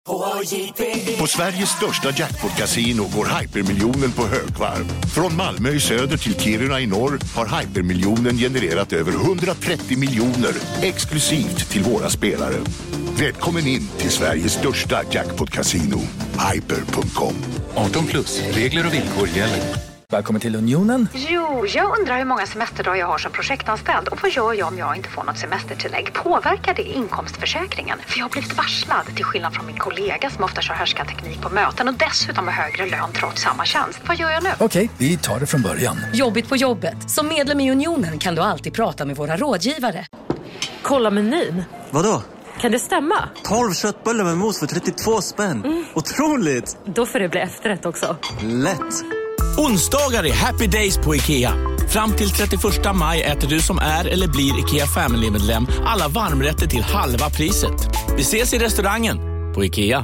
På Sveriges största jackpot-casino går hypermiljonen på högvarv. Från Malmö i söder till Kiruna i norr har hypermiljonen genererat över 130 miljoner exklusivt till våra spelare. Välkommen in till Sveriges största jackpot-casino, hyper.com. 18+, regler och villkor gäller. Välkommen till Unionen. Jo, jag undrar hur många semesterdagar jag har som projektanställd. Och vad gör jag om jag inte får något semestertillägg? Påverkar det inkomstförsäkringen? För jag har blivit varslad, till skillnad från min kollega som ofta kör härskarteknik på möten och dessutom har högre lön trots samma tjänst. Vad gör jag nu? Okej, vi tar det från början. Jobbigt på jobbet. Som medlem i Unionen kan du alltid prata med våra rådgivare. Kolla menyn. Vadå? Kan det stämma? 12 köttbullar med mos för 32 spänn. Otroligt! Då får det bli efterrätt också. Lätt! Onsdagar är happy days på IKEA. Fram till 31 maj äter du som är eller blir IKEA Family-medlem alla varmrätter till halva priset. Vi ses i restaurangen på IKEA.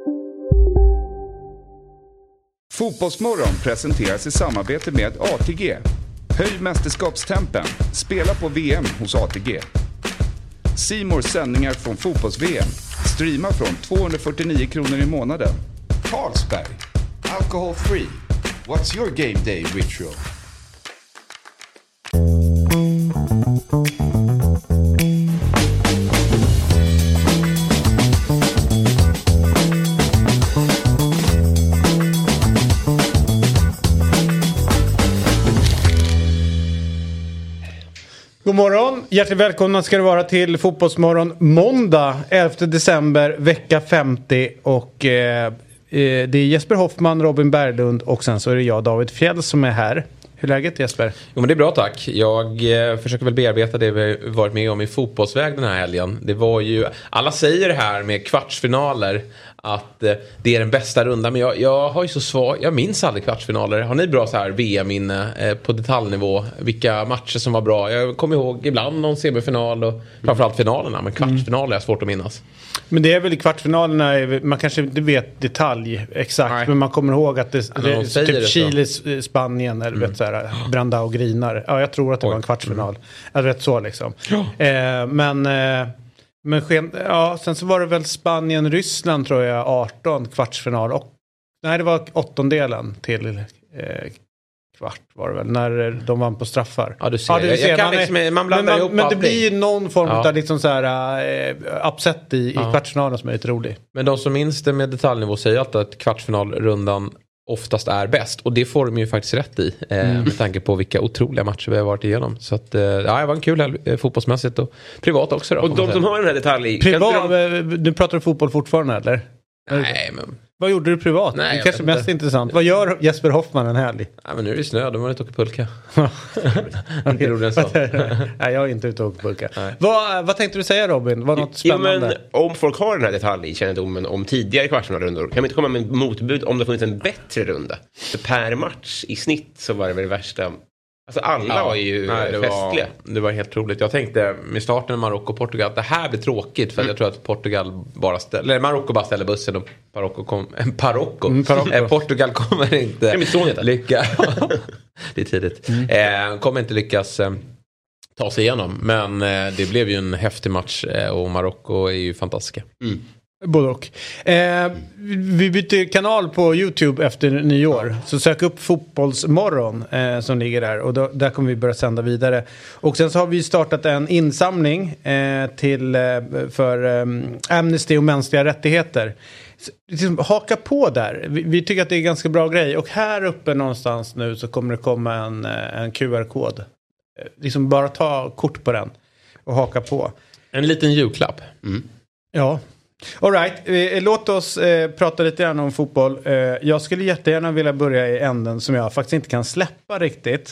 Fotbollsmorgon presenteras i samarbete med ATG. Höj mästerskapstempen. Spela på VM hos ATG. C More sändningar från fotbolls-VM. Streama från 249 kronor i månaden. Carlsberg. Alcohol free. What's your game day ritual? God morgon, hjärtligt välkomna ska det vara till Fotbollsmorgon måndag 11 december vecka 50 och det är Jesper Hoffman, Robin Berglund och sen så är det jag, David Fjell, som är här. Hur är läget, Jesper? Jo, men det är bra, tack. Jag försöker väl bearbeta det vi varit med om i fotbollsväg den här helgen. Det var ju, alla säger det här med kvartsfinaler att det är den bästa rundan, men jag har ju så svag, jag minns aldrig kvartsfinaler. Har ni bra så här VM-minne på detaljnivå? Vilka matcher som var bra? Jag kommer ihåg ibland någon semifinal och framförallt finalerna, men kvartsfinaler är svårt att minnas. Men det är väl i kvartsfinalerna, man kanske inte vet detalj exakt. Nej. Men man kommer ihåg att det är typ Chile, Spanien eller vet så här, Branda och Grinar. Ja, jag tror att det var en kvartsfinal. Jag vet så liksom. Men sen så var det väl Spanien, Ryssland tror jag 18 kvartsfinal och nej, det var åttondelen till kvart var det väl när de vann på straffar. Ja, du ser. Man blandar ihop. Men det blir någon form av liksom så här upset i kvartsfinalen som är lite rolig. Men de som minns det med detaljnivå säger alltid att kvartsfinalrundan oftast är bäst. Och det får de ju faktiskt rätt i. Med tanke på vilka otroliga matcher vi har varit igenom. Så att, det var en kul helg, fotbollsmässigt och privat också då. Och de som har den här detalj... Nu pratar du fotboll fortfarande, eller? Nej, men... Vad gjorde du privat? Nej, det är kanske mest intressant. Vad gör Jesper Hoffman en helg? Nej, men nu är det snö. De har inte åkt pulka. Inte roligare än så. Nej, jag är inte ute och åkt pulka. Vad tänkte du säga, Robin? Var något spännande? Men om folk har den här detaljkännedomen om tidigare kvartsfinalrundor, kan man inte komma med motbud om det funnits en bättre runda? För per match i snitt så var det väl det värsta. Alltså alla var ju festliga. Det var helt roligt. Jag tänkte med starten med Marocko och Portugal att det här blir tråkigt för jag tror att Marocko bara ställer bussen och Portugal kommer inte lyckas. Det är tidigt. Kommer inte lyckas ta sig igenom, men det blev ju en häftig match och Marocko är ju fantastiska. Både och. Vi byter kanal på YouTube efter nyår. Så sök upp Fotbollsmorgon som ligger där. Och där kommer vi börja sända vidare. Och sen så har vi startat en insamling för Amnesty och mänskliga rättigheter. Så, liksom, haka på där. Vi tycker att det är en ganska bra grej. Och här uppe någonstans nu så kommer det komma en QR-kod. Liksom bara ta kort på den och haka på. En liten julklapp. Ja. All right, låt oss prata lite grann om fotboll. Jag skulle jättegärna vilja börja i änden som jag faktiskt inte kan släppa riktigt.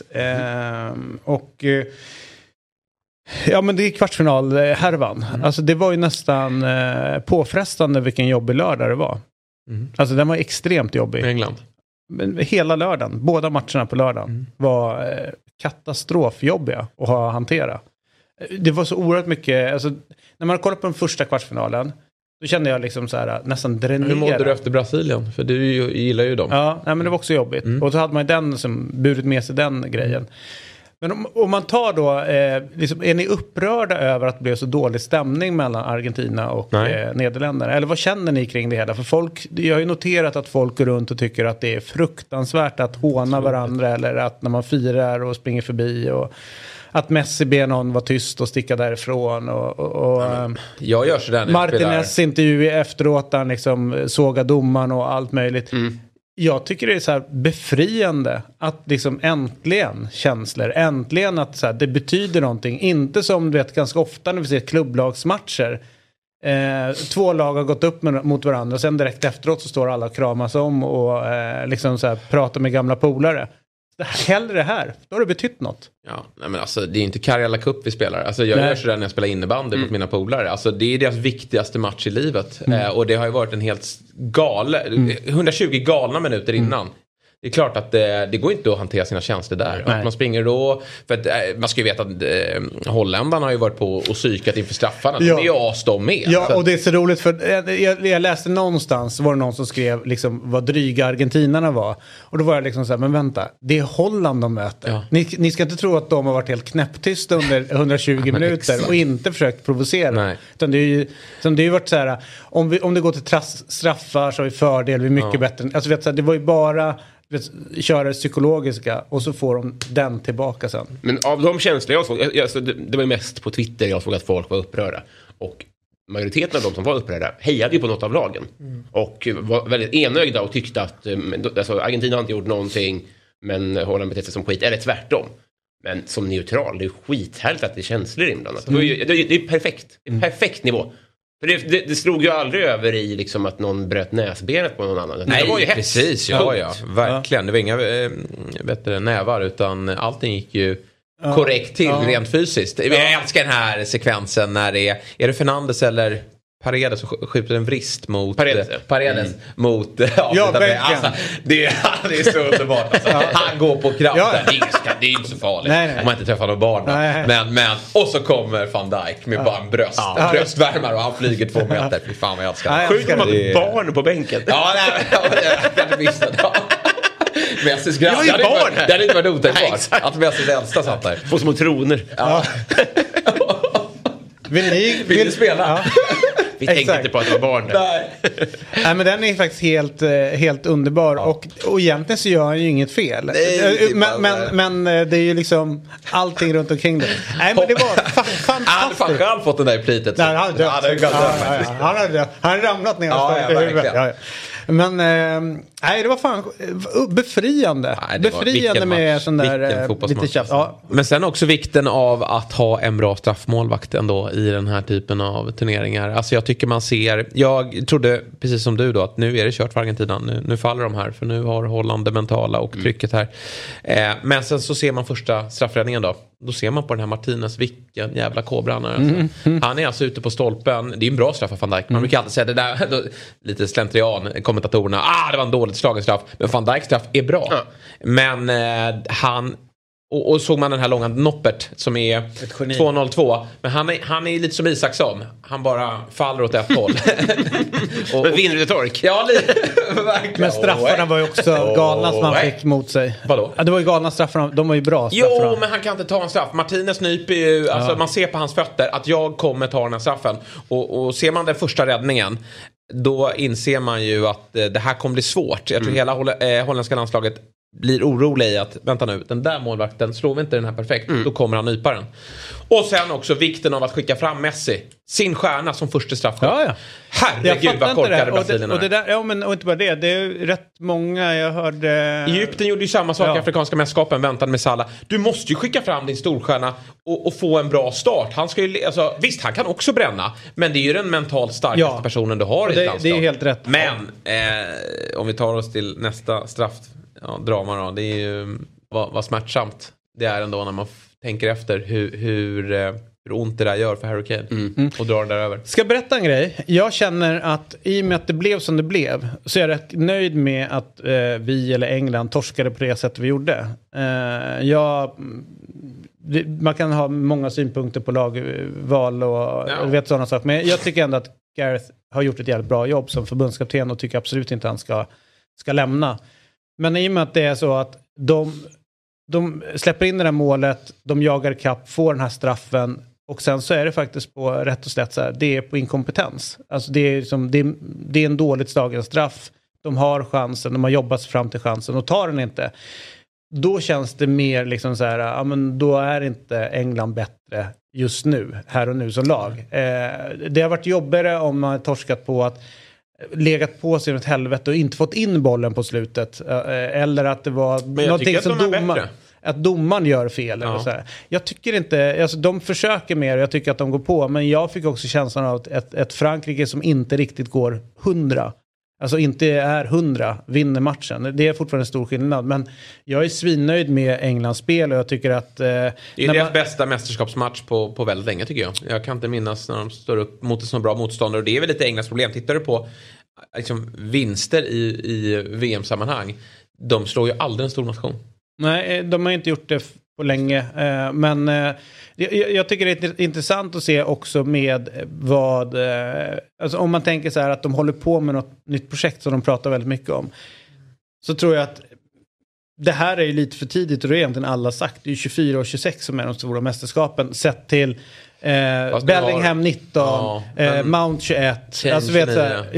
Ja, men det är kvartsfinal-härvan. Alltså det var ju nästan påfrestande vilken jobbig lördag det var. Alltså den var extremt jobbig. England. Men hela lördagen, båda matcherna på lördagen var katastrofjobbiga att hantera. Det var så oerhört mycket, alltså, när man kollar på den första kvartsfinalen då kände jag liksom så här nästan dränera. Hur mådde du efter Brasilien? För du gillar ju dem. Ja, nej, men det var också jobbigt. Och så hade man ju den som burit med sig den grejen. Men om man tar då, liksom, är ni upprörda över att det blev så dålig stämning mellan Argentina och Nederländerna? Eller vad känner ni kring det hela? För jag har ju noterat att folk går runt och tycker att det är fruktansvärt att håna varandra eller att när man firar och springer förbi och att Messi ber någon vara tyst och sticka därifrån och jag gör sådär Martinez intervju efteråt där liksom såga domaren och allt möjligt. Jag tycker det är så här befriande att liksom äntligen att så här, det betyder någonting. Inte som du vet ganska ofta när vi ser klubblagsmatcher. 2 lag har gått upp mot varandra och sen direkt efteråt så står alla och kramas om och liksom så här, pratar med gamla polare. Hellre här, då har det betytt något. Ja, nej men alltså det är inte Karjala Cup vi spelar. Alltså jag gör sådär när jag spelar innebandy mot mina polare. Alltså det är deras viktigaste match i livet. Och det har ju varit en helt 120 galna minuter innan. Det är klart att det går inte att hantera sina känslor där. Att man springer då, för att man ska ju veta att holländarna har ju varit på och psykat inför straffarna. Ja. Det är de med. Ja, och det är så roligt för jag läste någonstans, var det någon som skrev liksom vad dryga argentinarna var. Och då var jag liksom så här, men vänta, det är Holland de möter. Ja. Ni ska inte tro att de har varit helt knäpptysta under 120 minuter och inte försökt provocera. Nej. Utan det är ju varit så här, om det går till straffar så är fördel vi mycket bättre. Alltså vet du, det var ju bara köra psykologiska och så får de den tillbaka sen. Men av de känslor jag såg, det var ju mest på Twitter jag såg att folk var upprörda. Och majoriteten av de som var upprörda hejade ju på något av lagen. Och var väldigt enögda och tyckte att alltså, Argentina har inte gjort någonting men Holland betett sig som skit, eller tvärtom. Men som neutral, det är skithärligt att det är känslor inblandat. Det är perfekt. Det är perfekt nivå. För det slog ju aldrig över i liksom att någon bröt näsbenet på någon annan. Nej, det var ju precis. Ja, verkligen. Det var inga nävar utan allting gick ju korrekt till rent fysiskt. Jag älskar den här sekvensen när det är det Fernandes eller Paredes som skjuter en vrist mot Paredes mot alltså, det är så underbart alltså. Han går på kraft det är inte så farligt om man inte träffar någon barn men och så kommer Van Dijk med bara en bröstvärmare och han flyger 2 meter. Fy fan vad jag älskar. Skjuter man ett barn på bänken? Jag kan inte missa det. Messis grabb. Det hade inte varit otänkbart att Messis äldsta satt där på små troner. Vill ni spela? Vi tänkte inte på att det var barn. Nej, men den är faktiskt helt underbar. Och egentligen så gör han ju inget fel. Men det är ju liksom allting runt omkring det. Nej, men det var fantastiskt. Han hade fan själv fått den där plitet. Nej, han hade ramlat ner. Men det var fan befriande. Befriande med sån där lite tjafs. Men sen också vikten av att ha en bra straffmålvakt ändå i den här typen av turneringar. Alltså jag tycker man ser, jag trodde precis som du då att nu är det kört för Argentina. Nu faller de här för nu har Holland det mentala och trycket här. Men sen så ser man första straffräddningen då ser man på den här Martinez, vilken jävla kobra han är. Alltså. Han är alltså ute på stolpen. Det är en bra straff av Van Dijk. Man brukar alltid säga det där, lite slentrian, kommentatorerna. Det var en dåligt slagen straff. Men Van Dijks straff är bra. Men han... Och såg man den här långa Noppert som är 2-0-2. Men han är lite som Isaksson. Han bara faller åt ett håll. Men vinner det tork? Ja, men straffarna var ju också galna som han fick mot sig. Vadå? Ja, det var ju galna straffarna. De var ju bra straffarna. Jo, men han kan inte ta en straff. Martinez nyper ju, alltså man ser på hans fötter att jag kommer ta den här straffen. Och ser man den första räddningen, då inser man ju att det här kommer bli svårt. Jag tror hela holländska landslaget blir orolig i att, vänta nu, den där målvakten, slår vi inte den här perfekt, då kommer han nypa den. Och sen också vikten av att skicka fram Messi, sin stjärna som första straffskott. Herregud vad korkade Brasilien och inte bara det är rätt många, jag hörde... Egypten gjorde ju samma sak i afrikanska mästerskapen, väntade med Salah. Du måste ju skicka fram din storstjärna och få en bra start. Han ska ju, alltså, visst, han kan också bränna, men det är ju den mentalt starkaste personen du har i ett landslag. Det är helt rätt. Men om vi tar oss till nästa drama då, det är ju vad smärtsamt det är ändå när man tänker efter hur ont det där gör för Harry Kane och drar det där över. Ska jag berätta en grej? Jag känner att i och med att det blev som det blev så är jag rätt nöjd med att vi eller England torskade på det sätt vi gjorde. Man kan ha många synpunkter på lagval och vet sådana saker, men jag tycker ändå att Gareth har gjort ett jävligt bra jobb som förbundskapten och tycker absolut inte att han ska lämna. Men i och med att det är så att de släpper in det där målet, de jagar kapp, får den här straffen och sen så är det faktiskt på rätt och slätt så här, det är på inkompetens. Alltså det är en dåligt slagen straff. De har chansen, de har jobbat sig fram till chansen och tar den inte. Då känns det mer liksom så här, ja men då är inte England bättre just nu, här och nu som lag. Det har varit jobbigare om man har torskat på att legat på sig ett helvete och inte fått in bollen på slutet. Eller att det var någonting som att domaren gör fel. Eller så här. Jag tycker inte, alltså de försöker mer och jag tycker att de går på. Men jag fick också känslan av ett Frankrike som inte riktigt går 100. Alltså inte är 100 vinner matchen. Det är fortfarande en stor skillnad. Men jag är svinnöjd med Englands spel och jag tycker att... det är deras bästa mästerskapsmatch på väldigt länge tycker jag. Jag kan inte minnas när de står upp mot en så bra motståndare. Och det är väl lite Englands problem. Tittar du på liksom, vinster i VM-sammanhang. De slår ju aldrig en stor nation. Nej, de har inte gjort det på länge. Men jag tycker det är intressant att se också med vad... Alltså om man tänker så här att de håller på med något nytt projekt som de pratar väldigt mycket om. Så tror jag att det här är ju lite för tidigt och det är egentligen alla sagt. Det är 24 och 26 som är de stora mästerskapen. Sett till Bellingham 19, Mount 21. Alltså, vet så här,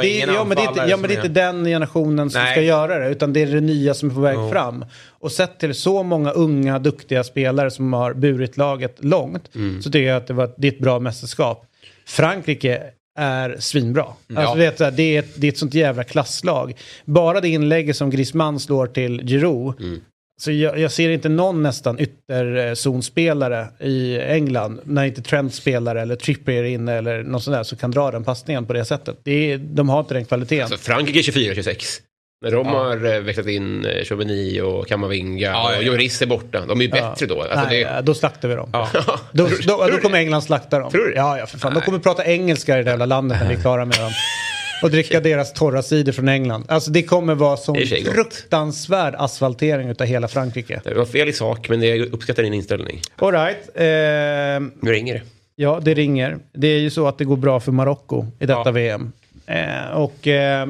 det är inte den generationen som ska göra det. Utan det är det nya som är på väg fram. Och sett till så många unga, duktiga spelare som har burit laget långt. Så tycker jag att det är ett bra mästerskap. Frankrike är svinbra. Alltså, det är ett sånt jävla klasslag. Bara det inlägget som Griezmann slår till Giroud. Så jag ser inte någon nästan ytterzonspelare i England när inte Trent spelar eller Trippier inne eller något sånt där så kan dra den passningen på det sättet. De har inte den kvaliteten. Alltså Frankrike 24-26. När de har växlat in Chouameni och Kamavinga och Lloris är borta. De är ju bättre då. Alltså då slaktar vi dem. Då kommer England slakta dem. Tror du? Ja, för fan. De kommer prata engelska i det jävla landet när vi är klara med dem. Och dricka deras torra sidor från England. Alltså det kommer vara som fruktansvärd asfaltering utav hela Frankrike. Det var fel i sak, men det uppskattar din inställning. All right. Nu ringer det. Ja, det ringer. Det är ju så att det går bra för Marocko i detta VM. Det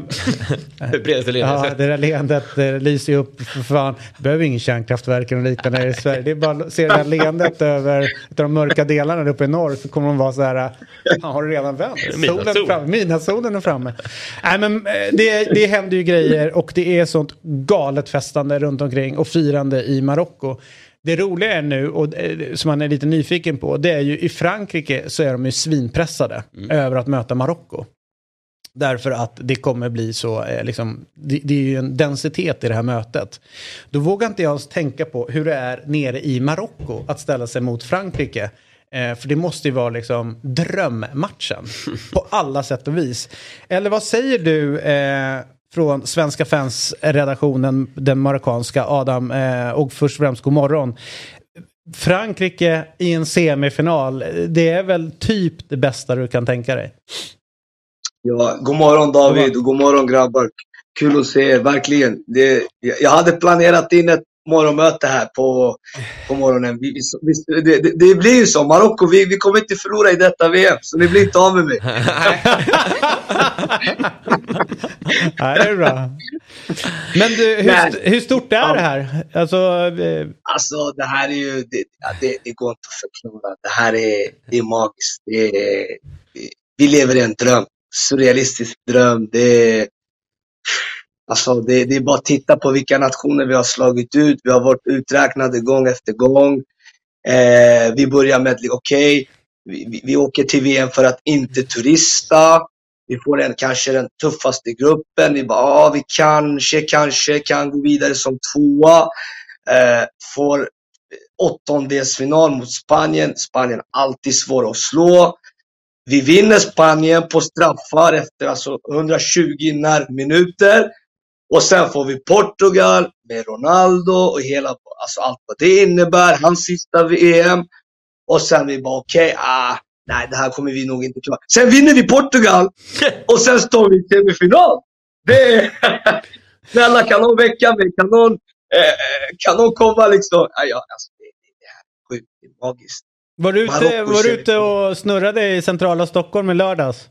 där leendet lyser ju upp för fan. Behöver ingen kärnkraftverk och liknande i Sverige. Det är bara att se det där leendet över de mörka delarna uppe i norr så kommer de vara så här, har du redan vänt? Midnattssolen är framme. Nej, men det händer ju grejer och det är sånt galet festande runt omkring och firande i Marocko. Det roliga är nu, och som man är lite nyfiken på, det är ju i Frankrike så är de ju svinpressade över att möta Marocko. Därför att det kommer bli så, liksom, det är ju en densitet i det här mötet. Då vågar inte jag ens tänka på hur det är nere i Marocko att ställa sig mot Frankrike. För det måste ju vara liksom drömmatchen på alla sätt och vis. Eller vad säger du från Svenska Fans-redaktionen, den marockanska Adam, och först och främst god morgon. Frankrike i en semifinal, det är väl typ det bästa du kan tänka dig? Ja, god morgon David och god morgon grabbar. Kul att se er, verkligen. Jag hade planerat in ett morgonmöte här på morgonen. Det blir ju så, Marocko, vi kommer inte förlora i detta VM, så ni blir inte av med mig. Nej, det är bra. Men du, hur stort är det här? Alltså det här är ju, det går inte att förklara. Det här är magiskt. Vi lever i en dröm. Surrealistisk dröm. Det är bara att titta på vilka nationer vi har slagit ut. Vi har varit uträknade gång efter gång. Vi börjar med vi åker till VM för att inte turista. Vi får kanske den tuffaste gruppen. Vi bara, vi kanske kan gå vidare som tvåa. Får åttondelsfinal mot Spanien. Spanien alltid svår att slå. Vi vinner Spanien på straffar efter 120 minuter. Och sen får vi Portugal med Ronaldo och allt vad det innebär. Hans sista VM. Och sen vi bara nej, det här kommer vi nog inte klara. Sen vinner vi Portugal. Och sen står vi i semifinal. Snälla, kan någon väcka mig? Kan någon komma liksom? Det är sjukt, det är magiskt. Var du ute och snurrade i centrala Stockholm i lördags?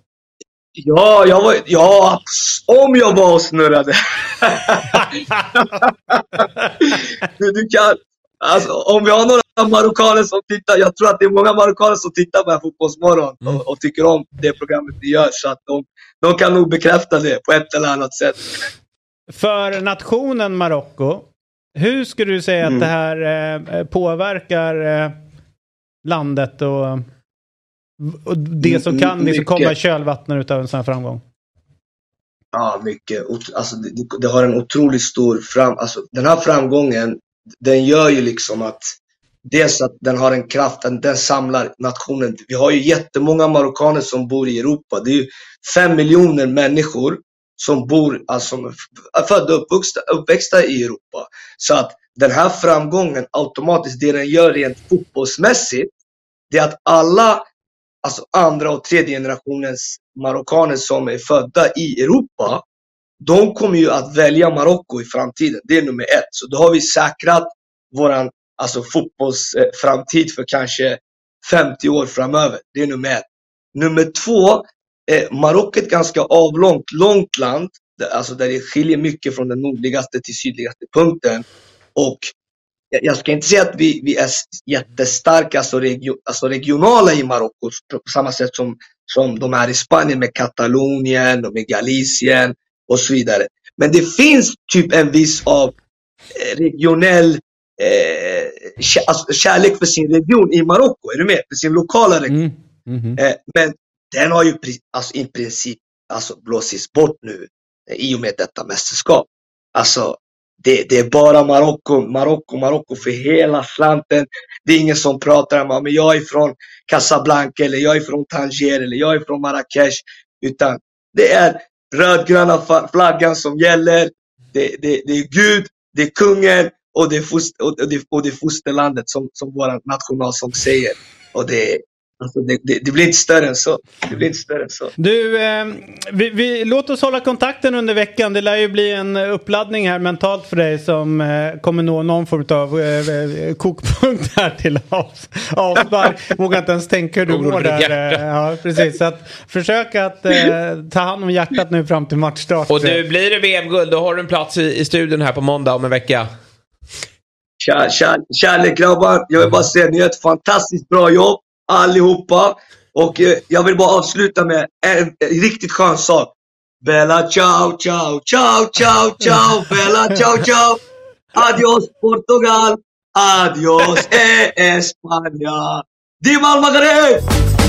Ja, om jag var och snurrade. Alltså, om vi har några marockaner som tittar, jag tror att det är många marockaner som tittar på Fotbollsmorgon och tycker om det programmet vi gör, så att de kan nog bekräfta det på ett eller annat sätt. För nationen Marocko, hur skulle du säga att det här påverkar landet och det som kan liksom komma i kölvattnet utav en sån här framgång? Ja, mycket. Alltså, det har en otroligt stor alltså, den här framgången, den gör ju liksom att dels att den har en kraft, den samlar nationen. Vi har ju jättemånga marockaner som bor i Europa. Det är ju 5 miljoner människor som bor, alltså födda och uppväxta i Europa. Så att den här framgången automatiskt, det den gör rent fotbollsmässigt, det är att alla, alltså andra och tredje generationens marockaner som är födda i Europa, de kommer ju att välja Marocko i framtiden. Det är nummer 1. Så då har vi säkrat våran fotbollsframtid för kanske 50 år framöver. Det är nummer 1. Nummer 2, Marocko är ett ganska långt land, alltså där det skiljer mycket från den nordligaste till sydligaste punkten. Och jag ska inte säga att vi är jättestarka, alltså regionala i Marocko på samma sätt som de är i Spanien med Katalonien och med Galicien och så vidare. Men det finns typ en viss av regionell kärlek för sin region i Marocko, är du med? För sin lokala region. Men den har ju i princip blåsits bort nu i och med detta mästerskap. Alltså det är bara Marocko för hela slanten. Det är ingen som pratar om men jag är från Casablanca eller jag är från Tanger eller jag är från Marrakesh, utan det är rödgröna flaggan som gäller. Det är Gud, det är kungen och det är fosterlandet som vår nationalsång säger. Och det blir inte större än så. Du, vi låt oss hålla kontakten under veckan. Det lär ju bli en uppladdning här mentalt för dig som kommer nå någon form av kokpunkt här till avspark. Vågar inte ens tänka hur du mår där. Ja, precis. Så att försök att ta hand om hjärtat nu fram till matchstart. Och du, blir det VM-guld, då har du en plats i studion här på måndag om en vecka. Kärlek grabbar, jag vill bara säga ni gör ett fantastiskt bra jobb allihopa, och jag vill bara avsluta med en riktigt skön sak. Bella ciao ciao ciao ciao ciao, Bella ciao ciao, adios Portugal, adios España, Viva el Maghreb!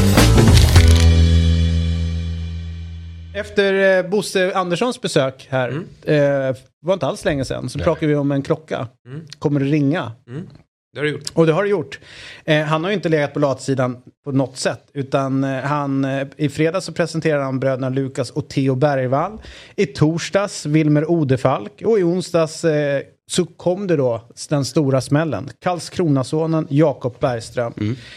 Efter Bosse Anderssons besök här, var inte alls länge sedan, så pratade vi om en klocka. Kommer det ringa? Det har du gjort. Och det har du gjort. Han har ju inte legat på latsidan på något sätt, utan i fredags så presenterade han bröderna Lukas och Theo Bergvall. I torsdags Wilmer Odefalk, och i onsdags så kom det då den stora smällen. Karlskronasonen Jakob Bergström.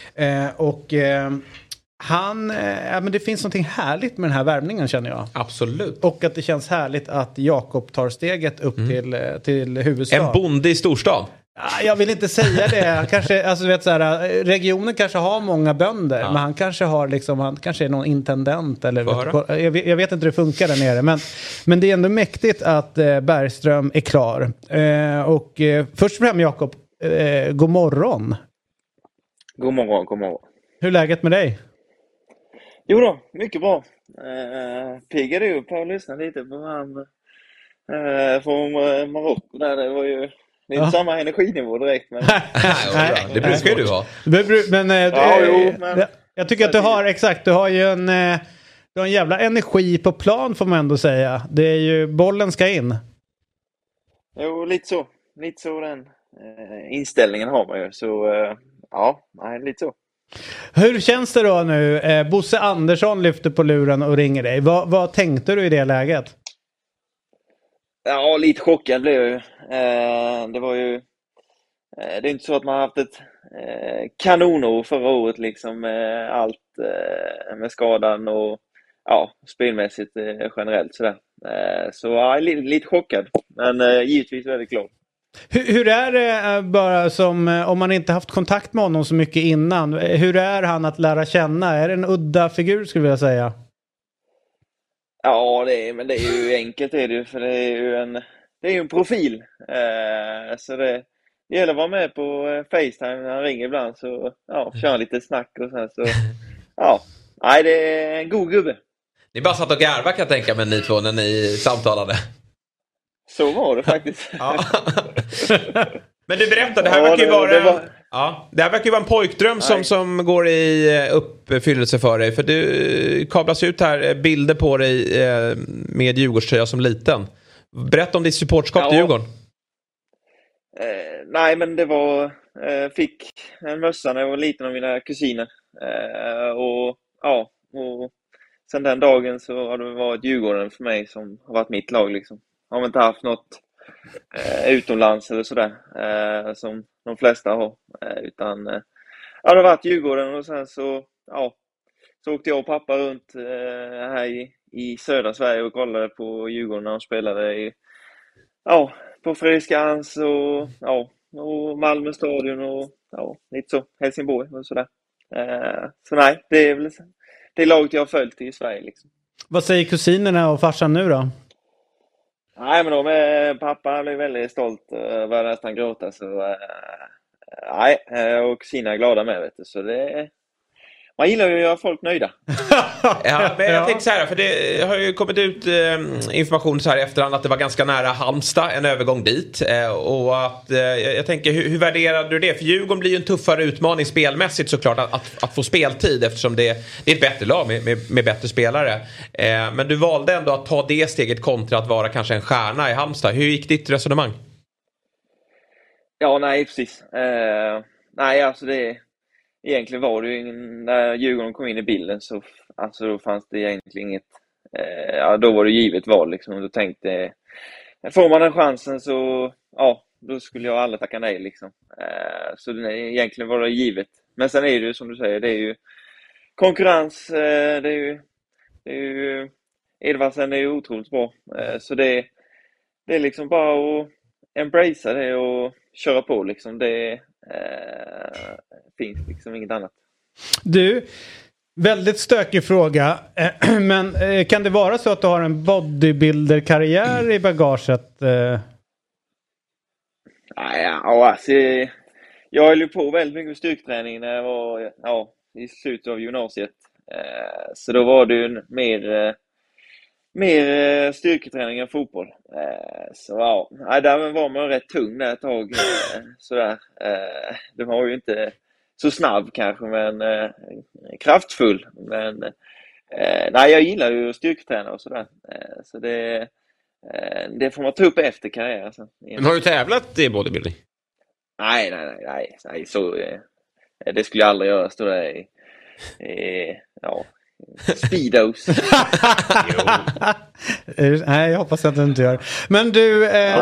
Men det finns någonting härligt med den här värvningen, känner jag. Absolut. Och att det känns härligt att Jakob tar steget upp till huvudstad. En bonde i storstad. Jag vill inte säga det. Kanske, alltså, vet, så här, regionen kanske har många bönder, men han kanske har liksom, han kanske är någon intendent eller jag vet inte hur det funkar där nere, men det är ändå mäktigt att Bergström är klar. Och först och främst Jakob, god morgon. God morgon. Hur är läget med dig? Jo då, mycket bra. Piggade upp och lyssnade lite på han från Marocko där. Det var ju inte samma energinivå direkt. Men... det brukar ju du ha. Jag tycker att du har ju en jävla energi på plan, får man ändå säga. Det är ju, bollen ska in. Jo, lite så den inställningen har man ju. Så lite så. Hur känns det då nu? Bosse Andersson lyfter på luren och ringer dig. Vad tänkte du i det läget? Ja, lite chockad blev jag ju. Det var ju... det är inte så att man har haft ett kanonår förra året liksom, med allt med skadan och spelmässigt generellt sådär. Så lite chockad, men givetvis väldigt glad. Hur är det bara som, om man inte haft kontakt med honom så mycket innan, hur är han att lära känna? Är det en udda figur, skulle jag säga? Ja, men det är ju enkelt, är det ju, för det är ju en profil. Så det gäller att vara med på FaceTime när han ringer ibland, så kör lite snack och sen så nej, det är en god gubbe. Ni bara satt och garva, kan jag tänka mig, ni två när ni samtalade. Så var det faktiskt. Men du berättade, det här verkar ju vara... Ja, det här verkar ju vara en pojkdröm som går i uppfyllelse för dig. För du kablas ut här bilder på dig med Djurgårdströja som liten. Berätta om ditt supportskap till Djurgården. Nej, men det var... fick en mössa när jag var liten av mina kusiner. Och sen den dagen så har det varit Djurgården för mig som har varit mitt lag liksom. Jag har inte haft något utomlands eller sådär som de flesta har, utan det har varit Djurgården. Och sen så åkte jag och pappa runt här i södra Sverige och kollade på Djurgården när de spelade på Fredriksskans och Malmö stadion och lite så, Helsingborg och sådär. Så nej, det är väl det laget jag har följt i Sverige liksom. Vad säger kusinerna och farsan nu då? Nej, men pappa blev väldigt stolt, var nästan gråta, så och kusiner är glada med, vet du, så det... Man gillar ju att göra folk nöjda. Men jag tänkte så här, för det har ju kommit ut information så här efterhand att det var ganska nära Halmstad, en övergång dit. Och att jag tänker, hur värderar du det? För Djurgården blir ju en tuffare utmaning spelmässigt såklart att få speltid, eftersom det är ett bättre lag med bättre spelare. Men du valde ändå att ta det steget kontra att vara kanske en stjärna i Halmstad. Hur gick ditt resonemang? Ja, nej, precis. Nej, alltså egentligen var det ju när Djurgården kom in i bilden, så alltså då fanns det egentligen inget, då var det givet val liksom. Då tänkte, får man den chansen så då skulle jag aldrig tacka nej liksom. Så egentligen var det givet. Men sen är det ju som du säger, det är ju konkurrens, det är ju Edvardsen är ju otroligt bra. Så det är liksom bara att embracea det och köra på liksom. Det finns liksom inget annat. Du, väldigt stökig fråga, men kan det vara så att du har en bodybuilder-karriär i bagaget? Nej, alltså, jag höll ju på väldigt mycket med styrketräning när jag var i slutet av gymnasiet. Så då var det ju mer styrketräning än fotboll. Så där var man rätt tung där ett tag. Sådär. Det var ju inte så snabb kanske, men kraftfull. Men nej, jag gillar ju att styrketräna och sådär. Så det får man ta upp efter karriären. Alltså. Men har du tävlat i bodybuilding? Nej, så det skulle jag aldrig göra. Stå där speedos. Nej, jag hoppas att du inte gör. Men du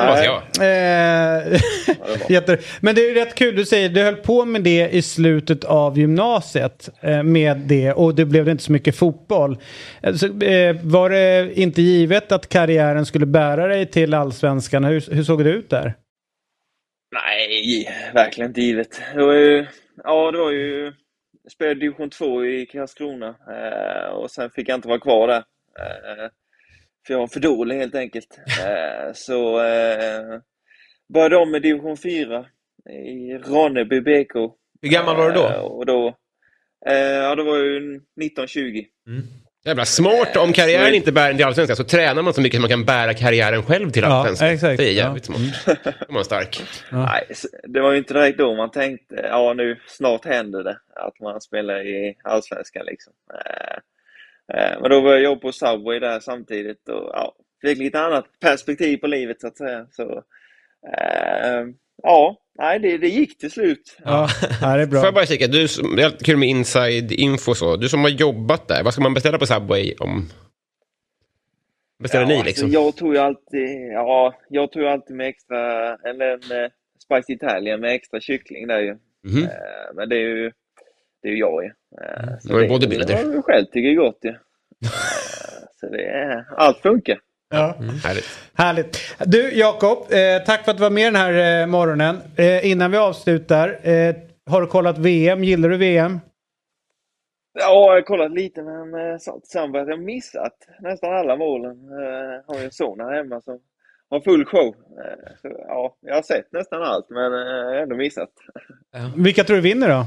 men det är ju rätt kul, du säger du höll på med det i slutet av gymnasiet med det, och det blev inte så mycket fotboll. Var det inte givet att karriären skulle bära dig till Allsvenskan? Hur såg det ut där? Nej, verkligen inte givet. Det var ju jag spelade division 2 i Karlskrona och sen fick jag inte vara kvar där för jag var för dålig helt enkelt. Så började om med division 4 i Ronneby BK. Hur gammal var du då? Och då då var jag ju 19-20. Jävla smart. Om karriären inte bär en till Allsvenskan så tränar man så mycket att man kan bära karriären själv till Allsvenskan. Ja, exakt. Det är jävligt smart. Man är stark. Nej, det var ju inte direkt då man tänkte nu snart händer det att man spelar i Allsvenskan liksom. Men då var jag jobba på Subway där samtidigt och fick lite annat perspektiv på livet så att säga. Så nej, det gick till slut. Ja, det är bra. Får jag bara säga, det är alltid kul med inside info så. Du som har jobbat där, vad ska man beställa på Subway om? Beställer ni liksom? Alltså, jag tog alltid med extra, eller en Spicy Italian med extra kyckling där ju. Men det är ju jag ju. Så det är jag själv tycker är gott ju. Så allt funkar. Ja. Härligt. Du Jakob, tack för att du var med den här morgonen. Innan vi avslutar, har du kollat VM? Gillar du VM? Ja, jag har kollat lite, men tillsammans att jag missat nästan alla målen. Har ju en son här hemma som ha full show. Ja, jag har sett nästan allt, men jag har ändå missat. Vilka tror du vinner då?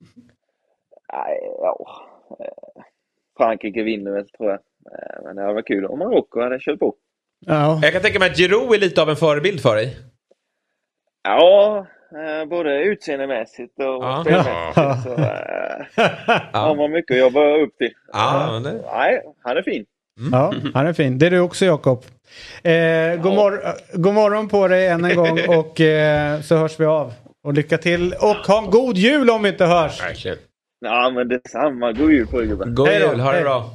Frankrike vinner väl, tror jag. Men det var kul om Marocko hade kört på. Ja. Jag kan tänka mig att Giroud är lite av en förebild för dig. Ja, både utseendemässigt och spelmässigt. Så han var mycket att jobba upp till. Nej, han är fin. Ja, han är fin. Det är du också, Jakob. God morgon på dig än en gång och så hörs vi av. Och lycka till och ha en god jul om vi inte hörs. Verkligen. Ja, men det är samma. God jul på er, gubben. God jul, ha det bra.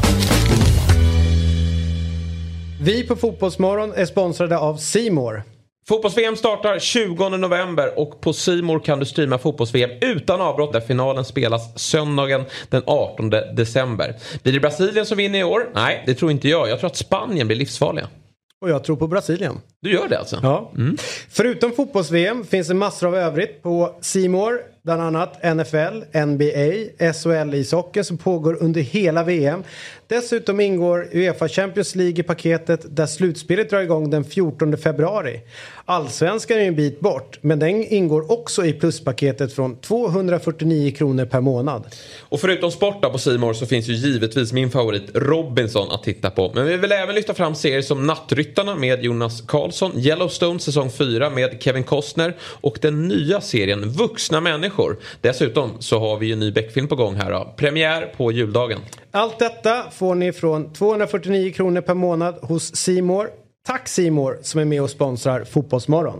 Vi på Fotbollsmorgon är sponsrade av C More. Fotbolls-VM startar 20 november och på C More kan du streama fotbolls-VM utan avbrott där finalen spelas söndagen den 18 december. Blir det Brasilien som vinner i år? Nej, det tror inte jag. Jag tror att Spanien blir livsfarliga. Och jag tror på Brasilien. Du gör det alltså? Ja. Förutom fotbolls-VM finns det massor av övrigt på C More. Bland annat NFL, NBA, SHL-ishockey som pågår under hela VM. Dessutom ingår UEFA Champions League i paketet där slutspelet drar igång den 14 februari. Allsvenskan är en bit bort, men den ingår också i pluspaketet från 249 kronor per månad. Och förutom sporta på C More så finns ju givetvis min favorit Robinson att titta på. Men vi vill även lyfta fram serier som Nattryttarna med Jonas Karlsson, Yellowstone säsong 4 med Kevin Costner och den nya serien Vuxna människor. Dessutom så har vi ju en ny Beck-film på gång här då. Premiär på juldagen. Allt detta får ni från 249 kronor per månad hos C More. Tack C More som är med och sponsrar Fotbollsmorgon.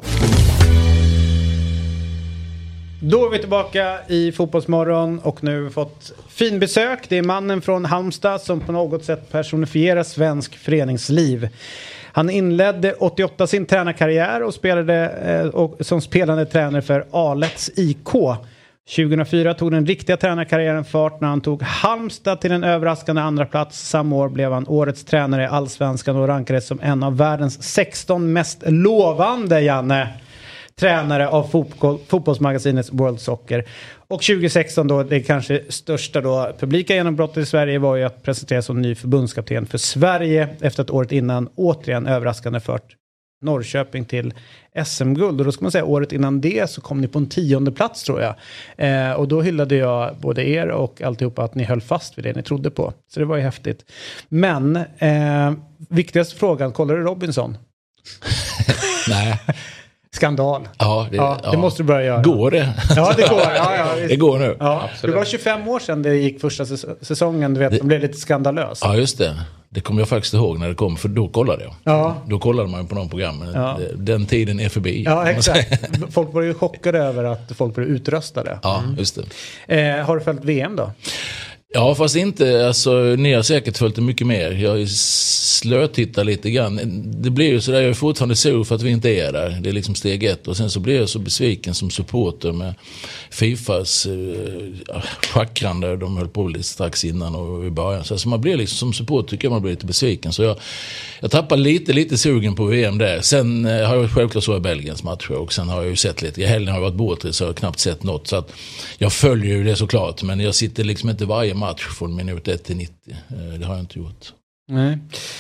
Då är vi tillbaka i Fotbollsmorgon och nu har vi fått fin besök. Det är mannen från Halmstad som på något sätt personifierar svensk föreningsliv. Han inledde 88 sin tränarkarriär och spelade som spelande tränare för Alets IK. 2004 tog den riktiga tränarkarriären fart när han tog Halmstad till en överraskande andra plats. Samma år blev han årets tränare i Allsvenskan och rankades som en av världens 16 mest lovande, Janne, tränare av fotbollsmagasinets World Soccer. Och 2016 då, det kanske största då publika genombrottet i Sverige var ju att presenteras som ny förbundskapten för Sverige efter att året innan återigen överraskande fört Norrköping till SM-guld. Och då ska man säga året innan det så kom ni på en 10:e plats tror jag. Och då hyllade jag både er och alltihopa att ni höll fast vid det ni trodde på. Så det var ju häftigt. Men viktigaste frågan, kollar du Robinson? Nej. Skandal. Ja, det måste du börja göra. Går det? Ja, det går. Ja, det går nu. Ja, det var 25 år sedan det gick första säsongen. Du vet, det blev lite skandalöst. Ja, just det. Det kommer jag faktiskt ihåg när det kom, för då kollade jag. Ja. Då kollade man på de programmen. Ja. Den tiden är förbi. Ja, exakt. Folk var ju chockade över att folk blev utröstade. Ja, just det. Har du följt VM då? Ja, fast inte, alltså, ni har säkert följt det mycket mer. Jag slötittar lite grann. Det blir ju sådär, jag är fortfarande sur för att vi inte är där. Det är liksom steg 1. Och sen så blir jag så besviken som supporter med Fifas schackrande. De höll på lite strax innan och i början. Så alltså man blir liksom, som supporter tycker jag man blir lite besviken. Så jag tappar lite sugen på VM där. Sen har jag självklart så i Belgiens matcher. Och sen har jag ju sett lite. I helgen har jag varit bortre så jag har knappt sett något. Så att jag följer ju det såklart. Men jag sitter liksom inte varje match från minut 1 till 90. Det har jag inte gjort. Nej.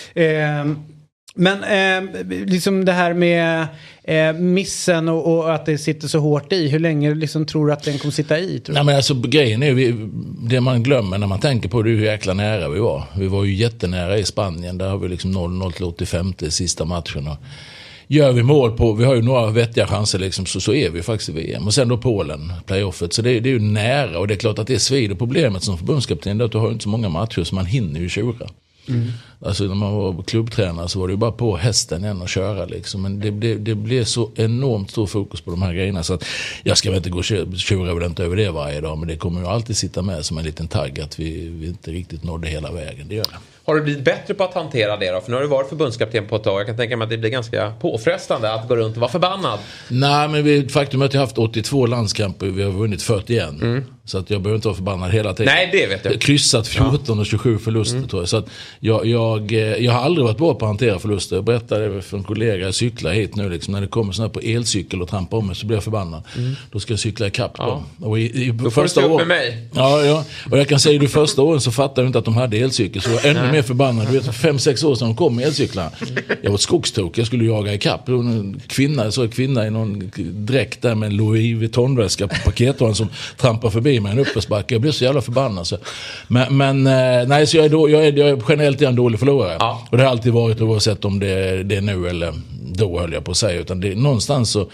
Men liksom det här med missen och att det sitter så hårt i. Hur länge liksom tror du att den kommer sitta i? Nej, men alltså grejen är det man glömmer när man tänker på det hur jäkla nära vi var. Vi var ju jättenära i Spanien. Där har vi liksom 0-0 till 85 sista matchen. Och gör vi mål på, vi har ju några vettiga chanser liksom, så är vi faktiskt i VM. Och sen då Polen, playoffet. Så det är ju nära och det är klart att det är svider. Problemet som förbundskapten är att du har inte så många matcher så man hinner ju tjura. Alltså när man var klubbtränare så var det ju bara på hästen än att köra liksom. Men det blev så enormt stor fokus på de här grejerna så att jag ska väl inte gå och tjura över det varje dag, men det kommer ju alltid sitta med som en liten tagg att vi inte riktigt nådde hela vägen, det gör det. Har du blivit bättre på att hantera det då? För nu har du varit förbundskapten på ett tag. Jag kan tänka mig att det blir ganska påfrestande att gå runt och vara förbannad. Nej, men faktum är att jag har haft 82 landskamper. Vi har vunnit 41. Så att jag behöver inte vara förbannad hela tiden. Nej, det vet jag. Kryssat 14 och 27 förluster tror jag. Så att jag har aldrig varit bra på att hantera förluster. Jag berättade för en kollega, jag cyklar hit nu liksom, när det kommer sådana på elcykel och trampar om mig så blir jag förbannad. Då ska jag cykla i kapp dem. Och då får första du upp med mig. Ja, och jag kan säga att de första åren så fattade jag inte att de hade elcykel, så jag var ännu mer förbannad. Du vet, 5-6 år sedan de kom med elcyklar. Jag var ett skogstok, jag skulle jaga i kapp. En kvinna i någon dräkt där med en Louis Vuitton-väska på paketvagnen som trampar förbi mig en uppförsbacke. Jag blev så jävla förbannad. Så. Men nej, så jag är generellt en dålig förlorare. Ja. Och det har alltid varit, oavsett om det är nu eller då, höll jag på att säga. Utan det är någonstans så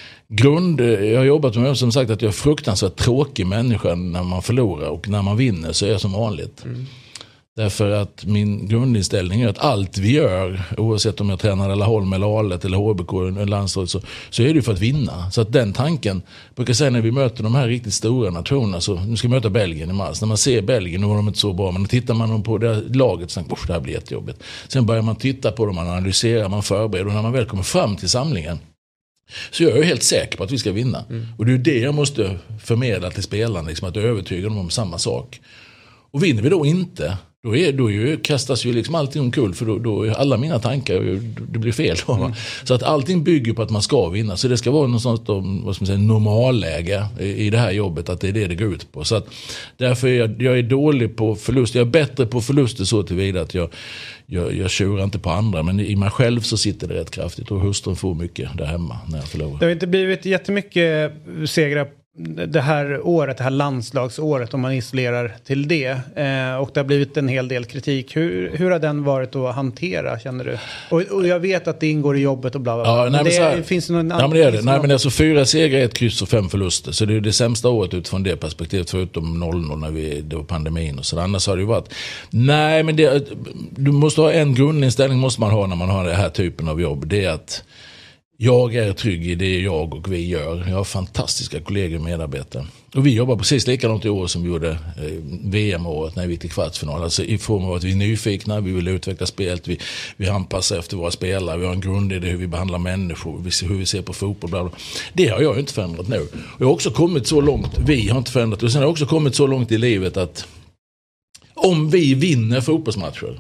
jag har jobbat med som sagt att jag är fruktansvärt tråkig människa när man förlorar, och när man vinner så är jag som vanligt. Därför att min grundinställning är att allt vi gör, oavsett om jag tränar Laholm eller Alet eller HBK eller landslaget, så är det för att vinna. Så att den tanken, brukar säga när vi möter de här riktigt stora nationerna, så nu ska vi möta Belgien i mars. När man ser Belgien, nu var de inte så bra, men tittar man på det laget så tänker man, det här blir jättejobbigt. Sen börjar man titta på dem, man analyserar, man förbereder, och när man väl kommer fram till samlingen så jag är helt säker på att vi ska vinna. Och det är det jag måste förmedla till spelarna, liksom, att övertyga dem om samma sak. Och vinner vi då inte, då kastas ju liksom allting omkull, för då är alla mina tankar, det blir fel då. Så att allting bygger på att man ska vinna, så det ska vara något sånt, vad ska man säga, normalläge i det här jobbet, att det är det går ut på. Så att därför är jag är dålig på förlust. Jag är bättre på förluster så tillvida att jag tjurar inte på andra, men i mig själv så sitter det rätt kraftigt, och hustrun får mycket där hemma när jag förlorar. Det har inte blivit jättemycket segrar det här året, det här landslagsåret, om man isolerar till det, och det har blivit en hel del kritik. Hur har den varit att hantera, känner du? Och jag vet att det ingår i jobbet och bla bla bla. Ja, men finns det någon annan? Men det är det. Nej, men alltså 4 segrar, 1 kryss och 5 förluster. Så det är det sämsta året utifrån det perspektivet, förutom 0-0 när det var pandemin och så. Annars har det ju varit. Nej, men du måste ha en grundinställning, måste man ha när man har den här typen av jobb. Det är att jag är trygg i det jag och vi gör. Jag har fantastiska kollegor och medarbetare. Och vi jobbar precis likadant i år som vi gjorde VM-året när vi gick till kvartsfinal. Alltså i form av att vi är nyfikna, vi vill utveckla spelet, vi anpassar efter våra spelare, vi har en grundidé hur vi behandlar människor, hur vi ser på fotboll. Bla bla. Det har jag inte förändrat nu. Och jag har också kommit så långt, vi har inte förändrat, och sen har jag också kommit så långt i livet att om vi vinner fotbollsmatcher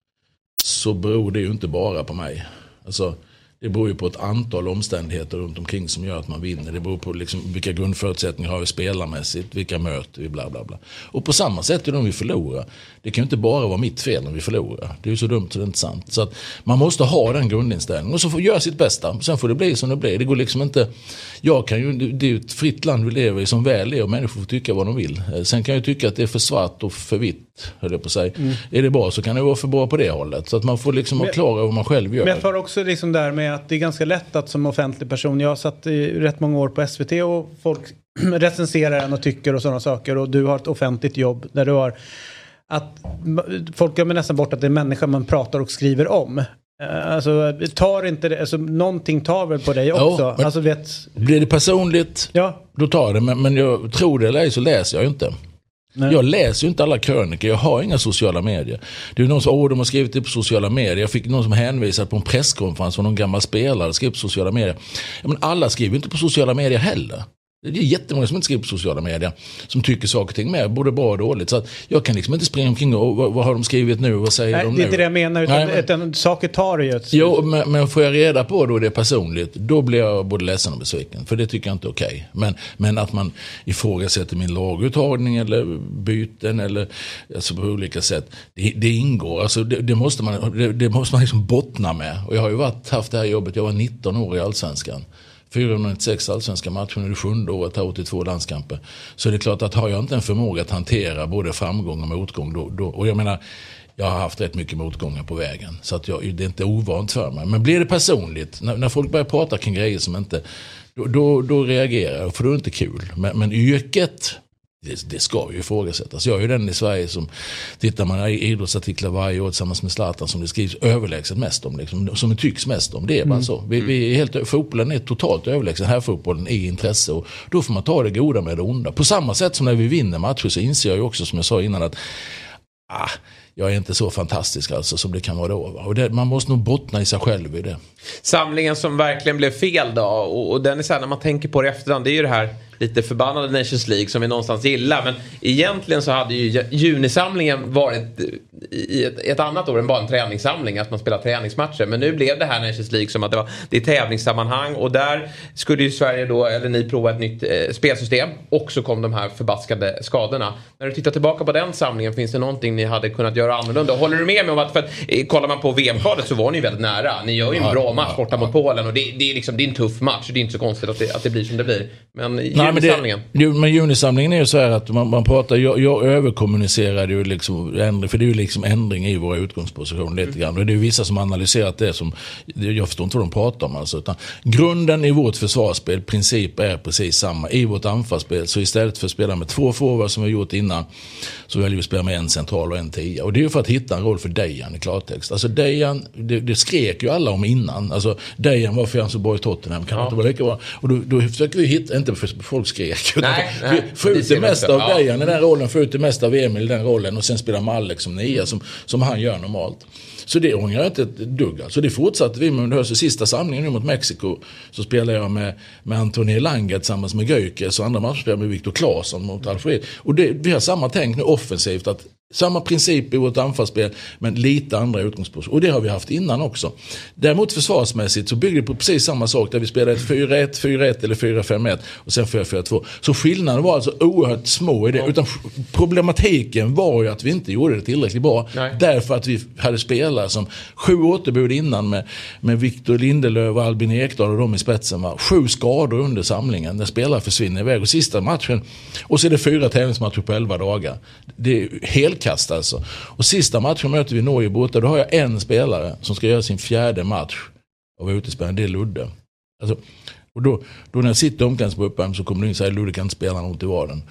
så beror det ju inte bara på mig. Alltså, det beror ju på ett antal omständigheter runt omkring som gör att man vinner. Det beror på liksom vilka grundförutsättningar har vi spelarmässigt, vilka möter vi, bla bla bla. Och på samma sätt är det om vi förlorar. Det kan ju inte bara vara mitt fel när vi förlorar. Det är ju så dumt så det är inte sant. Så att man måste ha den grundinställningen och så får göra sitt bästa. Sen får det bli som det blir. Det går liksom inte. Det är ju ett fritt land vi lever i som väl är, och människor får tycka vad de vill. Sen kan jag tycka att det är för svart och för vitt, höll jag på att säga. Är det bra så kan det vara för bra på det hållet. Så att man får liksom vara klar över vad man själv gör. Men jag tar också liksom där med att det är ganska lätt att som offentlig person, jag har satt i rätt många år på SVT och folk recenserar en och tycker och sådana saker, och du har ett offentligt jobb där du har att folk glömmer nästan bort att det är människor man pratar och skriver om. Alltså tar inte det, alltså någonting tar väl på dig också. Ja, alltså, blir det personligt, då tar det, men jag tror det eller ej så läser jag ju inte. Nej. Jag läser ju inte alla kröniker, jag har inga sociala medier. Det är någon som de har skrivit det på sociala medier. Jag fick någon som hänvisade på en presskonferens från någon gammal spelare skrev på sociala medier. Men alla skriver inte på sociala medier heller. Det är jättemånga som inte skriver på sociala medier som tycker saker och ting med, både bra och dåligt. Så att jag kan liksom inte springa omkring och vad har de skrivit nu, vad säger de nu? Det är inte det jag menar, utan saker tar det ju. Jo, men får jag reda på då det är personligt, då blir jag både ledsen och besviken. För det tycker jag inte är okej. Men att man ifrågasätter min laguttagning eller byten eller alltså på olika sätt, det ingår. Alltså det måste man liksom bottna med. Och jag har ju haft det här jobbet, jag var 19 år i Allsvenskan. 496 allsvenska matcher under 7:e året, 82 landskamper. Så det är klart att har jag inte en förmåga att hantera både framgång och motgång då, och jag menar, jag har haft rätt mycket motgångar på vägen. Så att det är inte ovant för mig. Men blir det personligt, när folk börjar prata kring grejer som inte, då reagerar jag, för då är det inte kul. Men yrket, det ska ju ifrågasättas. Jag är ju den i Sverige som tittar man i idrottsartiklar varje år tillsammans med Zlatan som det skrivs överlägset mest om, liksom, som det tycks mest om. Det är bara så. Vi är helt, fotbollen är totalt överlägsen. Här fotbollen är intresse, och då får man ta det goda med det onda. På samma sätt som när vi vinner matcher så inser jag ju också, som jag sa innan, att jag är inte så fantastisk alltså som det kan vara då. Och man måste nog bottna i sig själv i det. Samlingen som verkligen blev fel då, och den är så här, när man tänker på det efterhand, det är ju det här lite förbannade Nations League som vi någonstans gillar. Men egentligen så hade ju junisamlingen varit i ett annat år än bara en träningssamling, att man spelar träningsmatcher. Men nu blev det här Nations League som att det är tävlingssammanhang, och där skulle ju Sverige då, eller ni, prova ett nytt spelsystem, och så kom de här förbaskade skadorna. När du tittar tillbaka på den samlingen, finns det någonting ni hade kunnat göra annorlunda? Håller du med mig om att, för att kollar man på VM-kvalet så var ni väldigt nära. Ni gör ju en bra match borta mot Polen, och det är liksom, det är en tuff match. Det är inte så konstigt att det blir som det blir. Men junisamlingen. Men junisamlingen är ju så här att man pratar, jag överkommunicerade ju liksom, för det är ju liksom ändring i våra utgångspositioner lite grann. Och det är ju vissa som analyserat det som, jag förstår inte vad de pratar om alltså, utan grunden i vårt försvarsspel, princip är precis samma. I vårt anfallsspel, så istället för att spela med 2 forwards som vi gjort innan, så väljer vi att spela med en central och en 10. Och det är ju för att hitta en roll för Dejan i klartext. Alltså Dejan, det skrek ju alla om innan. Alltså Dejan var för så bra i Tottenham, kan inte vara lika bra. Och då försöker vi hitta, inte för folk skrek, utan få ut det mesta av Dejan i den rollen, få ut det mesta av Emil i den rollen, och sen spela med Alex som 9 som han gör normalt. Så det ångrar inte ett dugg. Så det fortsatte vi med under sista samlingen nu mot Mexiko. Så spelade jag med Antoni Lange tillsammans med Gökes, och andra matcher spelade med Viktor Claesson mot Alfred. Och vi har samma tänk nu offensivt, att samma princip i vårt anfallsspel, men lite andra utgångspunkter. Och det har vi haft innan också. Däremot försvarsmässigt så bygger det på precis samma sak, där vi spelade ett 4-1, 4-1 eller 4-5-1 och sen 4-4-2. Så skillnaden var alltså oerhört små i det. Utan problematiken var ju att vi inte gjorde det tillräckligt bra. Nej. Därför att vi hade spelare som 7 återbud innan med Victor Lindelöf och Albin Ekdal och de i spetsen, var 7 skador under samlingen. Där spelare försvinner iväg. Och sista matchen, och så är det 4 tävlingsmatcher på 11 dagar. Det är helt kast alltså. Och sista matchen möter vi Norge borta. Då har jag en spelare som ska göra sin 4:e match och vara utespelare. Det är Ludde. Alltså, och då när jag sitter omklädningsgruppen så kommer du in och säger Ludde kan inte spela något i vaden.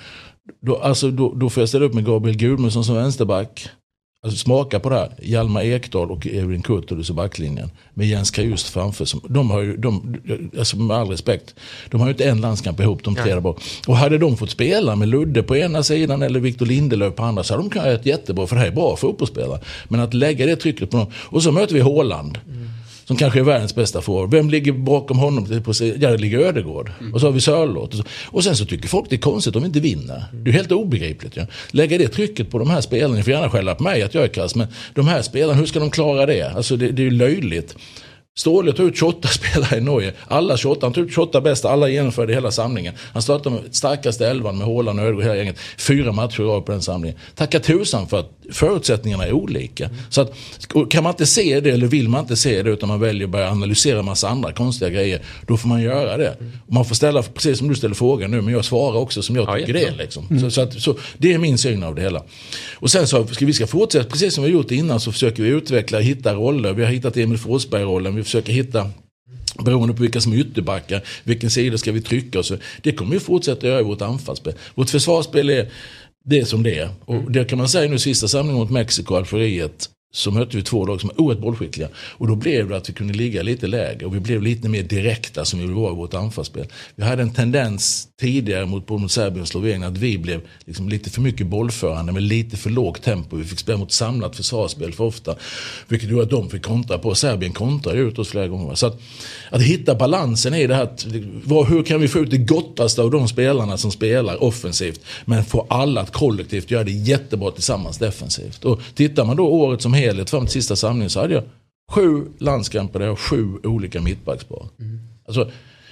Då får jag ställa upp med Gabriel Gudmundsson som vänsterback. Alltså smaka på det här. Hjalmar Ekdal och Evin Kurtulus i backlinjen. Med Jens Kajust framför. De har ju, alltså med all respekt, de har ju inte en landskamp ihop, de tre där bak. Och hade de fått spela med Ludde på ena sidan eller Victor Lindelöf på andra, så hade de kunnat göra ett jättebra, för det här är bra fotbollsspelare. Men att lägga det trycket på dem. Och så möter vi Haaland. Som kanske är världens bästa forward. Vem ligger bakom honom? Ja, det ligger Ödegård. Och så har vi Sörlott. Och sen så tycker folk det är konstigt om vi inte vinner. Det är helt obegripligt. Ja. Lägga det trycket på de här spelarna. Ni får gärna skälla på mig att jag är kass. Men de här spelarna, hur ska de klara det? Alltså det är ju löjligt. Ståhle tog ut 28 spelare i Norge. Alla 28, han tog ut 28 bästa. Alla genomförde hela samlingen. Han startade med starkaste 11 med Haaland och Ödegård hela gänget. 4 matcher på den samlingen. Tacka tusan för att förutsättningarna är olika. Så att, kan man inte se det, eller vill man inte se det, utan man väljer att börja analysera en massa andra konstiga grejer, då får man göra det. Och man får ställa, precis som du ställer frågan nu, men jag svarar också som jag tycker det är. Liksom. Så det är min syn av det hela. Och sen så vi ska fortsätta, precis som vi har gjort innan, så försöker vi utveckla, hitta roller. Vi har hittat Emil Forsberg-rollen, vi försöker hitta, beroende på vilka som är ytterbackar, vilken sida ska vi trycka, och så. Det kommer vi fortsätta göra i vårt anfallsspel. Vårt försvarsspel är det som det är. Och det kan man säga nu, sista samlingen mot Mexiko och Algeriet, så mötte vi 2 lag som är oerhört bollskickliga. Och då blev det att vi kunde ligga lite lägre. Och vi blev lite mer direkta som vi vill vara i vårt anfallsspel. Vi hade en tendens tidigare mot Serbien och Slovenien att vi blev liksom lite för mycket bollförande med lite för lågt tempo. Vi fick spela mot samlat försvarsspel för ofta. Vilket gjorde att de fick kontra på. Serbien kontrade ut oss flera gånger. Så att hitta balansen i det här. Hur kan vi få ut det gottaste av de spelarna som spelar offensivt, men få alla att kollektivt göra det jättebra tillsammans defensivt. Och tittar man då året som helhet fram till sista samlingen, så hade jag 7 landskamper och 7 olika mittbackspar. Alltså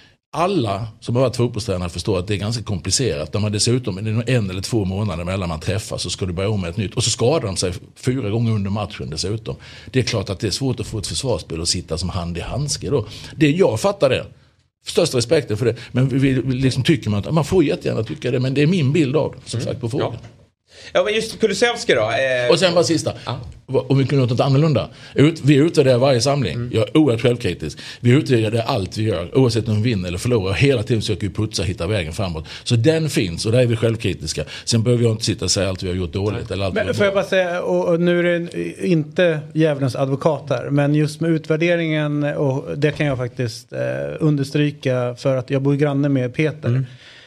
alla som har varit fotbollstränare förstår att det är ganska komplicerat. De har dessutom 1 eller 2 månader mellan man träffas, så ska du börja om med ett nytt. Och så skadar de sig 4 gånger under matchen dessutom. Det är klart att det är svårt att få ett försvarsspel och sitta som hand i handske då. Jag fattar det. Största respekten för det. Men vi liksom tycker man att man får jättegärna tycka det, men det är min bild av det, som sagt, på frågan. Ja, men just Kulusevski då. Och sen bara sista. Om vi kunde göra något annorlunda. Vi utvärderar varje samling. Jag är oerhört självkritisk. Vi utvärderar allt vi gör, oavsett om vi vinner eller förlorar. Hela tiden försöker vi putsa och hitta vägen framåt. Så den finns, och där är vi självkritiska. Sen behöver jag inte sitta och säga allt vi har gjort dåligt. Eller allt. Men får jag bara säga, och nu är det inte djävulens advokat här, men just med utvärderingen, och det kan jag faktiskt understryka, för att jag bor granne med Peter.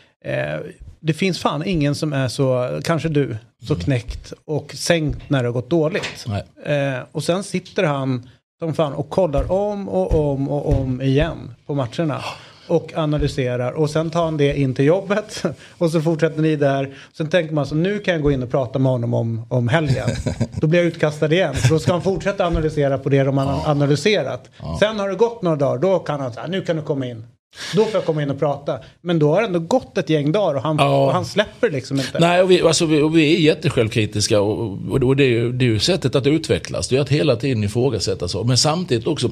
Det finns fan ingen som är så, kanske du, så knäckt och sänkt när det har gått dåligt. Och sen sitter han som fan och kollar om och om igen på matcherna. och analyserar och sen tar han det in till jobbet och så fortsätter ni där. Sen tänker man så nu kan jag gå in och prata med honom om helgen. Då blir jag utkastad igen. Så då ska han fortsätta analysera på det de har analyserat. Sen har det gått några dagar, då kan han säga nu kan du komma in. Då får jag komma in och prata. Men då har det ändå gått ett gäng dagar och han släpper liksom inte. Nej, och vi är jättesjälvkritiska och det är ju sättet att utvecklas. Det är att hela tiden ifrågasätta så. Men samtidigt också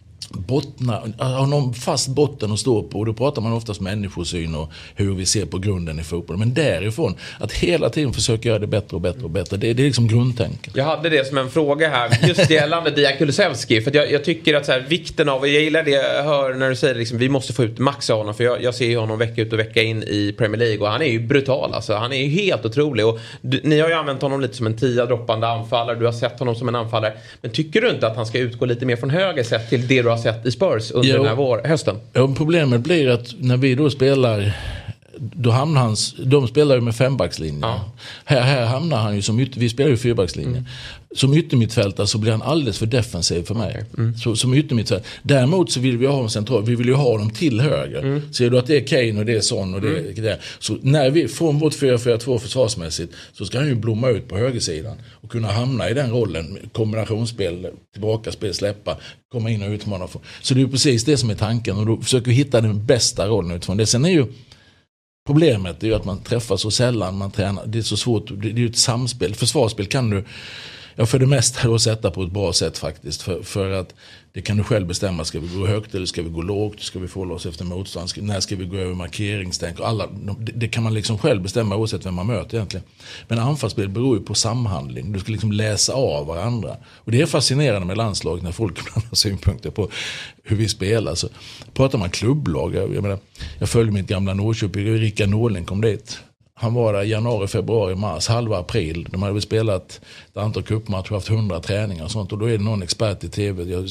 ha någon fast botten att stå på, och då pratar man oftast människosyn och hur vi ser på grunden i fotboll. Men därifrån att hela tiden försöka göra det bättre och bättre och bättre, det är liksom grundtänket. Jag hade det som en fråga här just gällande Dejan Kulusevski, för att jag tycker att så här, vikten av, jag gillar det jag hör när du säger liksom, vi måste få ut max av honom, för jag ser ju honom vecka ut och vecka in i Premier League och han är ju brutal alltså, han är ju helt otrolig och ni har ju använt honom lite som en 10-droppande anfallare, du har sett honom som en anfallare, men tycker du inte att han ska utgå lite mer från höger sett till det du har sett i Spurs under den här hösten? Ja, problemet blir att när vi då spelar, då hamnar de spelar ju med 5-backslinjen. Ja. Här hamnar han ju vi spelar ju 4-backslinjen. Som yttermittfältare så blir han alldeles för defensiv för mig. Så, som yttermittfältare. Däremot så vill vi ha dem centralt. Vi vill ju ha dem till höger. Ser du att det är Kane och det är Son och det är. Så när vi får vårt 4-4-2 försvarsmässigt så ska han ju blomma ut på högersidan och kunna hamna i den rollen. Kombinationsspel, tillbakaspel, släppa, komma in och utmana. Så det är ju precis det som är tanken, och då försöker vi hitta den bästa rollen utifrån det. Sen är ju problemet är ju att man träffar så sällan, man tränar. Det är så svårt, det är ju ett samspel. Försvarsspel kan du för det mesta då sätta på ett bra sätt faktiskt. För att det kan du själv bestämma. Ska vi gå högt eller ska vi gå lågt? Ska vi få oss efter motstånd? När ska vi gå över markeringstänk? Det kan man liksom själv bestämma oavsett vem man möter egentligen. Men anfallsspel beror ju på samhandling. Du ska liksom läsa av varandra. Och det är fascinerande med landslag när folk har synpunkter på hur vi spelar. Så pratar man klubblag. Jag följer mitt gamla Norrköping. Rickard Norling kom dit. Han var där januari, februari, mars, halva april. De hade spelat ett antal cupmatcher, haft 100 träningar och sånt. Och då är det någon expert i tv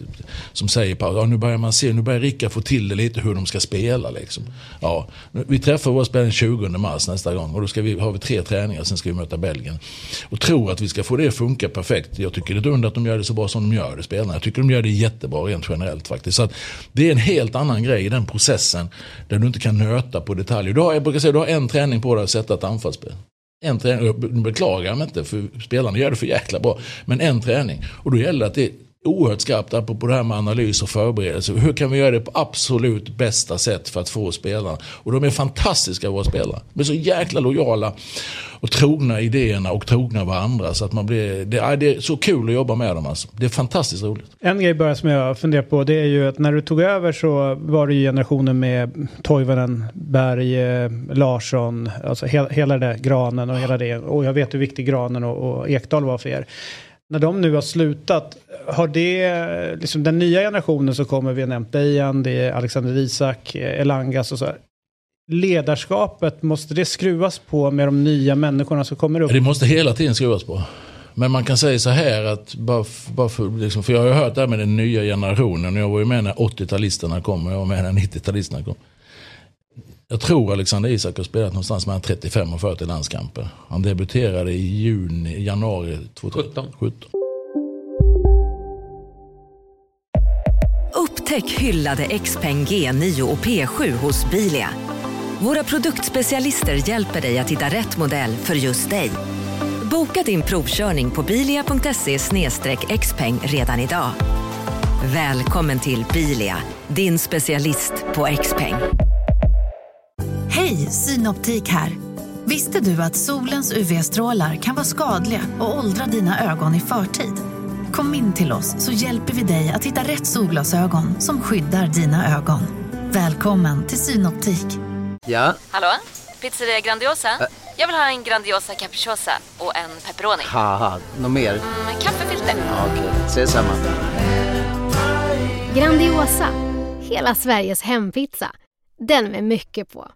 som säger nu börjar man se, nu börjar Rickard få till det lite hur de ska spela. Liksom. Ja, vi träffar våra spelare den 20 mars nästa gång. Och då har vi 3 träningar, sen ska vi möta Belgien. Och tror att vi ska få det att funka perfekt. Jag tycker det är dumt att de gör det så bra som de gör det, spelarna. Jag tycker de gör det jättebra rent generellt faktiskt. Så att det är en helt annan grej i den processen där du inte kan nöta på detaljer. Jag brukar säga du har en träning på dig att sätta ett anfallsspel. En träning, jag beklagar mig inte för spelarna gör det för jäkla bra, men en träning. Och då gäller det att det är oerhört skarpt på det här med analys och förberedelse. Hur kan vi göra det på absolut bästa sätt för att få spelarna? Och de är fantastiska våra spelare. De är så jäkla lojala och trogna idéerna och trogna varandra, så att man blir, det är så kul att jobba med dem alltså. Det är fantastiskt roligt. En grej bara som jag funderar på, det är ju att när du tog över så var det ju generationen med Toivonen, Berg, Larsson, alltså hela det, Granen och hela det. Och jag vet hur viktig Granen och Ekdal var för er. När de nu har slutat, har det liksom den nya generationen så kommer vi ha nämnt Dejan, det är Alexander Isak, Elangas och så här. Ledarskapet, måste det skruvas på med de nya människorna som kommer upp? Det måste hela tiden skruvas på. Men man kan säga så här att bara för jag har ju hört det här med den nya generationen, och jag var ju med när 80-talisterna kom och jag var med när 90-talisterna kom. Jag tror Alexander Isak har spelat någonstans mellan 35 och 40 landskamper. Han debuterade i januari 2017. Upptäck hyllade XPeng G9 och P7 hos Bilia. Våra produktspecialister hjälper dig att hitta rätt modell för just dig. Boka din provkörning på bilia.se/xpeng redan idag. Välkommen till Bilia, din specialist på XPeng. Hej, Synoptik här. Visste du att solens UV-strålar kan vara skadliga och åldra dina ögon i förtid? Kom in till oss så hjälper vi dig att hitta rätt solglasögon som skyddar dina ögon. Välkommen till Synoptik. Ja? Hallå? Pizzeria Grandiosa? Jag vill ha en Grandiosa capriciosa och en pepperoni. Haha, något mer? Kaffefilter. Ja, okej, ses samma. Grandiosa, hela Sveriges hempizza. Den med mycket på.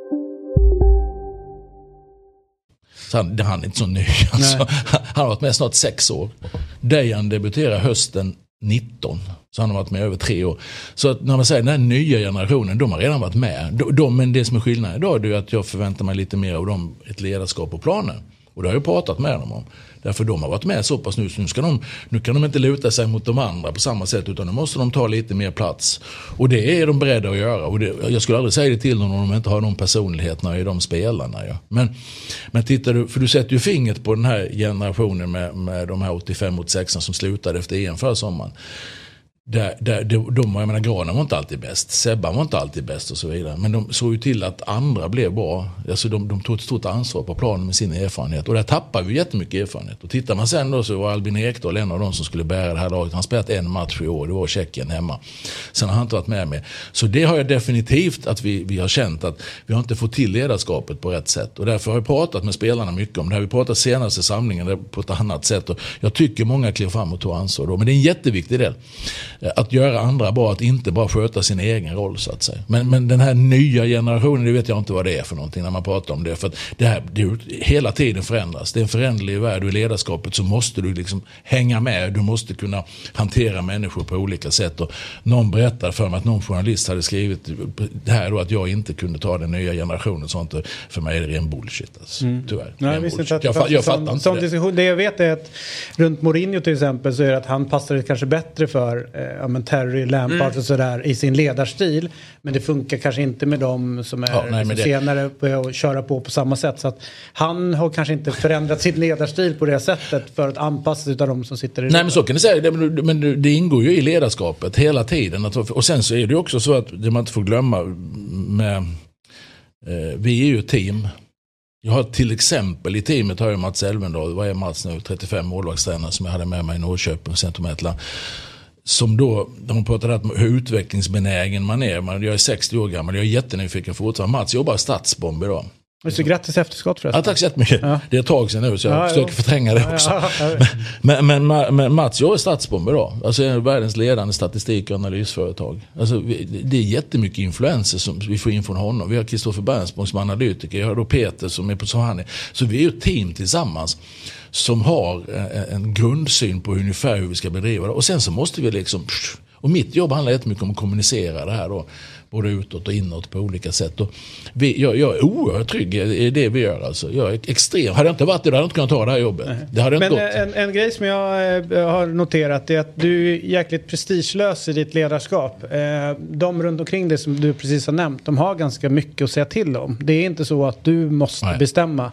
Så han är inte så ny. Alltså, han har varit med snart 6 år. Dejan debuterar hösten 19. Så han har varit med över 3 år. Så att när man säger den här nya generationen, de har redan varit med. Men det som är skillnaden idag är att jag förväntar mig lite mer av dem, ett ledarskap på planen. Och det har jag pratat med dem om. Därför de har varit med så pass nu, så nu kan de inte luta sig mot de andra på samma sätt, utan nu måste de ta lite mer plats. Och det är de beredda att göra. Och jag skulle aldrig säga det till dem om de inte har någon personligheterna i de spelarna. Ja. Men tittar du, för du sätter ju fingret på den här generationen med de här 85-86 som slutade efter EM förra sommaren. Jag menar, Granen var inte alltid bäst, Sebban var inte alltid bäst och så vidare, men de såg ju till att andra blev bra. Alltså de tog ett stort ansvar på planen med sin erfarenhet, och där tappar vi jättemycket erfarenhet. Och tittar man sen då, så var Albin Ekdal en av de som skulle bära det här laget. Han spelat en match i år, det var Tjeckien hemma. Sen har han inte varit med. Så det har jag definitivt, att vi har känt att vi har inte fått till ledarskapet på rätt sätt, och därför har jag pratat med spelarna mycket om det här. Vi pratat senaste samlingen på ett annat sätt, och jag tycker många kliver fram och tar ansvar då. Men det är en jätteviktig del att göra andra bra, att inte bara sköta sin egen roll, så att säga. Men den här nya generationen, det vet jag inte vad det är för någonting när man pratar om det, för att det hela tiden förändras. Det är en föränderlig värld, och i ledarskapet så måste du liksom hänga med, du måste kunna hantera människor på olika sätt. Och någon berättade för mig att någon journalist hade skrivit det här då, att jag inte kunde ta den nya generationen, sånt. För mig är det ren bullshit, alltså. Tyvärr. Nej, visst inte att jag fattar inte det. Diskussion. Det jag vet är att runt Mourinho till exempel, så är det att han passar kanske bättre för Terry, Lampard och sådär i sin ledarstil, men det funkar kanske inte med dem som är senare på att köra på samma sätt, så att han har kanske inte förändrat sin ledarstil på det sättet för att anpassa sig av de som sitter i. Nej, men så kan du säga, men det ingår ju i ledarskapet hela tiden, och sen så är det också så att det man inte får glömma med vi är ju ett team. Jag har till exempel i teamet har jag Mats Elvendal, vad är Mats nu, 35 målvaktstränare som jag hade med mig i Norrköping och Centrometla. Som då, de pratade om hur utvecklingsbenägen man är. Jag är 60 år gammal, jag är jättenyfiken fortfarande. Mats jobbar i Stadsbomb idag. Så grattis efterskott förresten. Ja, tack så jättemycket. Ja. Det är ett tag sedan nu, så jag försöker förtränga det också. Men Mats jobbar i Stadsbomb idag. Alltså en av världens ledande statistik- och analysföretag. Alltså, det är jättemycket influenser som vi får in från honom. Vi har Kristoffer Bernsborg som analytiker. Jag har då Peter som är på så han är. Så vi är ju ett team tillsammans som har en grundsyn på ungefär hur vi ska bedriva det. Och sen så måste vi liksom... Och mitt jobb handlar jättemycket om att kommunicera det här då. Både utåt och inåt på olika sätt. Och jag är oerhört trygg i det vi gör. Alltså. Jag är extrem. Hade jag inte varit det, hade jag inte kunnat ta det här jobbet. Det hade inte gått. En grej som jag har noterat är att du är jäkligt prestigelös i ditt ledarskap. De runt omkring dig som du precis har nämnt, de har ganska mycket att säga till om. Det är inte så att du måste bestämma.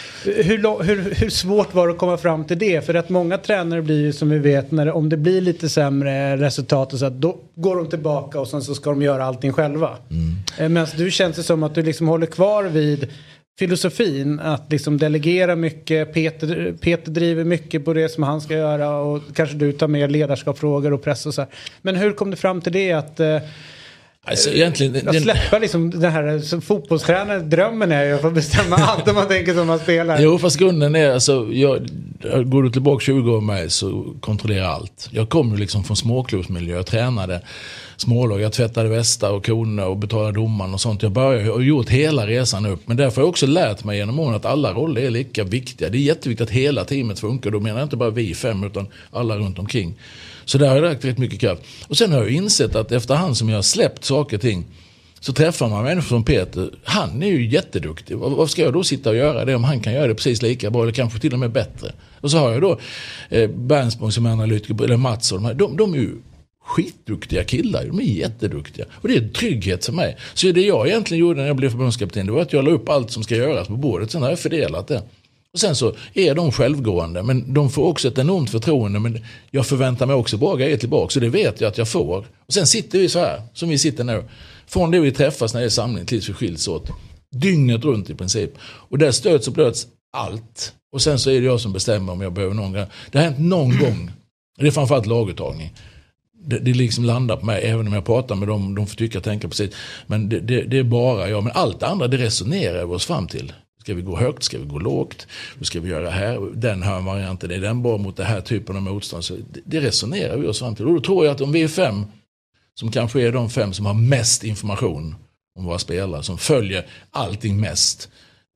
Hur svårt var det att komma fram till det? För att många tränare blir ju, som vi vet, om det blir lite sämre resultat och så, då går de tillbaka och sen så ska de göra allting själva. Men du känns det som att du liksom håller kvar vid filosofin att liksom delegera mycket. Peter driver mycket på det som han ska göra, och kanske du tar med ledarskapsfrågor och press och så här. Men hur kom du fram till det att alltså, egentligen, jag släpper liksom den här som fotbollstränare, drömmen är ju att få bestämma allt om man tänker som man spelar. Jo, fast grunden är alltså, går du tillbaka 20 år med mig så kontrollerar allt. Jag kom ju liksom från småklubbsmiljö, jag tränade smålag, jag tvättade västar och koner och betalade domaren och sånt. Jag började och gjort hela resan upp, men därför har jag också lärt mig genom åren att alla roller är lika viktiga. Det är jätteviktigt att hela teamet funkar, då menar jag inte bara vi 5 utan alla runt omkring. Så där har jag räckt rätt mycket kraft. Och sen har jag insett att efterhand som jag har släppt saker och ting, så träffar man människor som Peter. Han är ju jätteduktig. Vad ska jag då sitta och göra det om han kan göra det precis lika bra eller kanske till och med bättre? Och så har jag då Bernsborg som är analytiker, eller Mats och de är ju skitduktiga killar. De är jätteduktiga. Och det är en trygghet för mig. Så det jag egentligen gjorde när jag blev förbundskapten, det var att jag la upp allt som ska göras på bordet. Sen har jag fördelat det. Och sen så är de självgående, men de får också ett enormt förtroende, men jag förväntar mig också bra grejer tillbaka, så det vet jag att jag får. Och sen sitter vi så här, som vi sitter nu, från det vi träffas när det är samling tills vi skiljs åt, dygnet runt i princip. Och där stöts och blöts allt. Och sen så är det jag som bestämmer om jag behöver någon gång. Det har hänt någon gång, det är framförallt laguttagning. Det liksom landar på mig, även om jag pratar med dem, de får tycka och tänka precis. Men det är bara jag, men allt andra det resonerar vi oss fram till. Ska vi gå högt? Ska vi gå lågt? Hur ska vi göra här? Den här varianten, är den bara mot den här typen av motstånd? Så det resonerar vi oss fram till. Och då tror jag att om vi är 5, som kanske är de 5 som har mest information om våra spelare, som följer allting mest,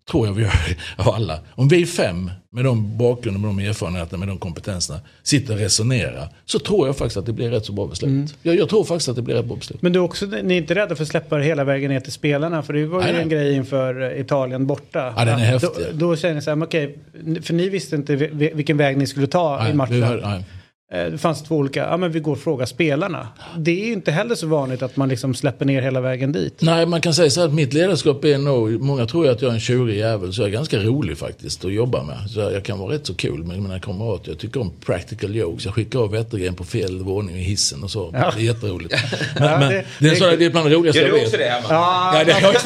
tror jag vi gör av alla. Om vi 5 med de bakgrunden, med de erfarenheterna, med de kompetenserna sitter och resonerar, så tror jag faktiskt att det blir rätt så bra beslut. Jag tror faktiskt att det blir rätt bra beslut. Men du också, ni är inte rädda för att släppa det hela vägen ner till spelarna? För det var ju en grej inför Italien borta. Ja, den är häftig. Då känner jag så här, okej, för ni visste inte vilken väg ni skulle ta i matchen. Det fanns 2 olika, men vi går och frågar spelarna. Det är ju inte heller så vanligt att man liksom släpper ner hela vägen dit. Nej, man kan säga så att mitt ledarskap är nog, många tror att jag är en tjurig jävel, så jag är ganska rolig faktiskt att jobba med. Så jag kan vara rätt så kul med mina kamrater. Jag tycker om practical jokes. Jag skickar av Wettergren på fel våning i hissen och så. Ja. Det är jätteroligt. Men det är bland det roligaste jag vet. Gör du också det hemma? Ja, det är också.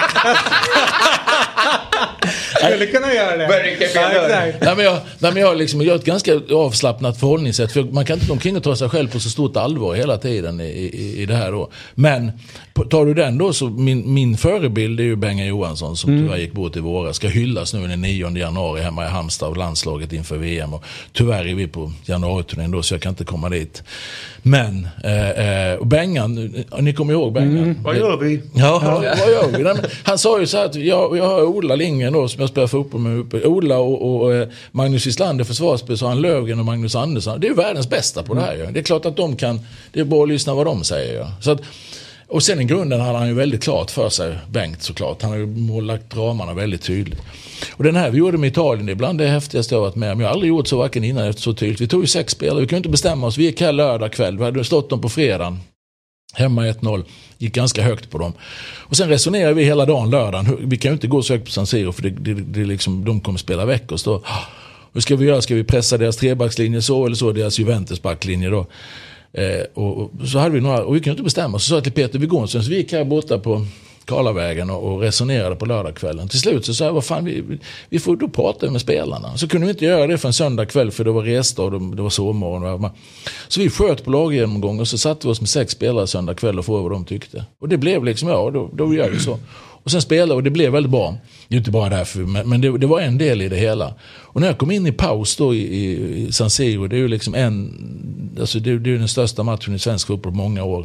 Skulle kunna göra det. Nej, men jag har ett ganska avslappnat förhållningssätt. För man kan inte omkring och ta sig själv på så stort allvar hela tiden i det här då. Men tar du den då, så min förebild är ju Benga Johansson som tyvärr gick bort i våra. Ska hyllas nu den 9 januari hemma i Halmstad av landslaget inför VM. Och tyvärr är vi på januariturnén då, så jag kan inte komma dit. Men och Bengan, ni kommer ihåg Bengan? Vad gör vi? Ja, vad gör vi? Han sa ju så här att jag har Ola Lindgren då, som jag spelar fotboll med uppe. Ola och Magnus Wislander försvarsspel, så han Lövgren och Magnus Andersson. Det är ju världens bästa på det här. Det är klart att de kan, det är bara att lyssna vad de säger. Så att, och sen i grunden hade han ju väldigt klart för sig, Bengt såklart. Han har ju lagt ramarna väldigt tydligt. Och den här vi gjorde med Italien, det är bland det häftigaste jag har varit med. Men jag har aldrig gjort så varken innan efter så tydligt. Vi tog ju 6 spelare, vi kunde inte bestämma oss. Vi gick här lördag kväll, vi hade stått dem på fredagen. Hemma 1-0, gick ganska högt på dem. Och sen resonerade vi hela dagen lördagen. Vi kan ju inte gå så högt på San Siro, för det liksom, de kommer spela veckor. Så hur ska vi göra? Ska vi pressa deras trebackslinje så eller så, deras Juventus backlinje då? Och så hade vi några, och vi kunde inte bestämma. Så sa jag till Peter Vigonsson, så vi gick här borta på Karlavägen och resonerade på lördagskvällen. Till slut så sa jag, vad fan, vi får då prata med spelarna. Så kunde vi inte göra det för en söndagkväll, för det var resdag och det var sovmorgon. Så vi sköt på laggenomgång och så satte vi oss med 6 spelare söndagkväll och frågade vad de tyckte. Och det blev liksom, då gör vi så. Och sen spelade, och det blev väldigt bra. Det är inte bara därför, men det var en del i det hela. Och när jag kom in i paus då i San Siro, det är ju liksom alltså det är den största matchen i svensk fotboll på många år.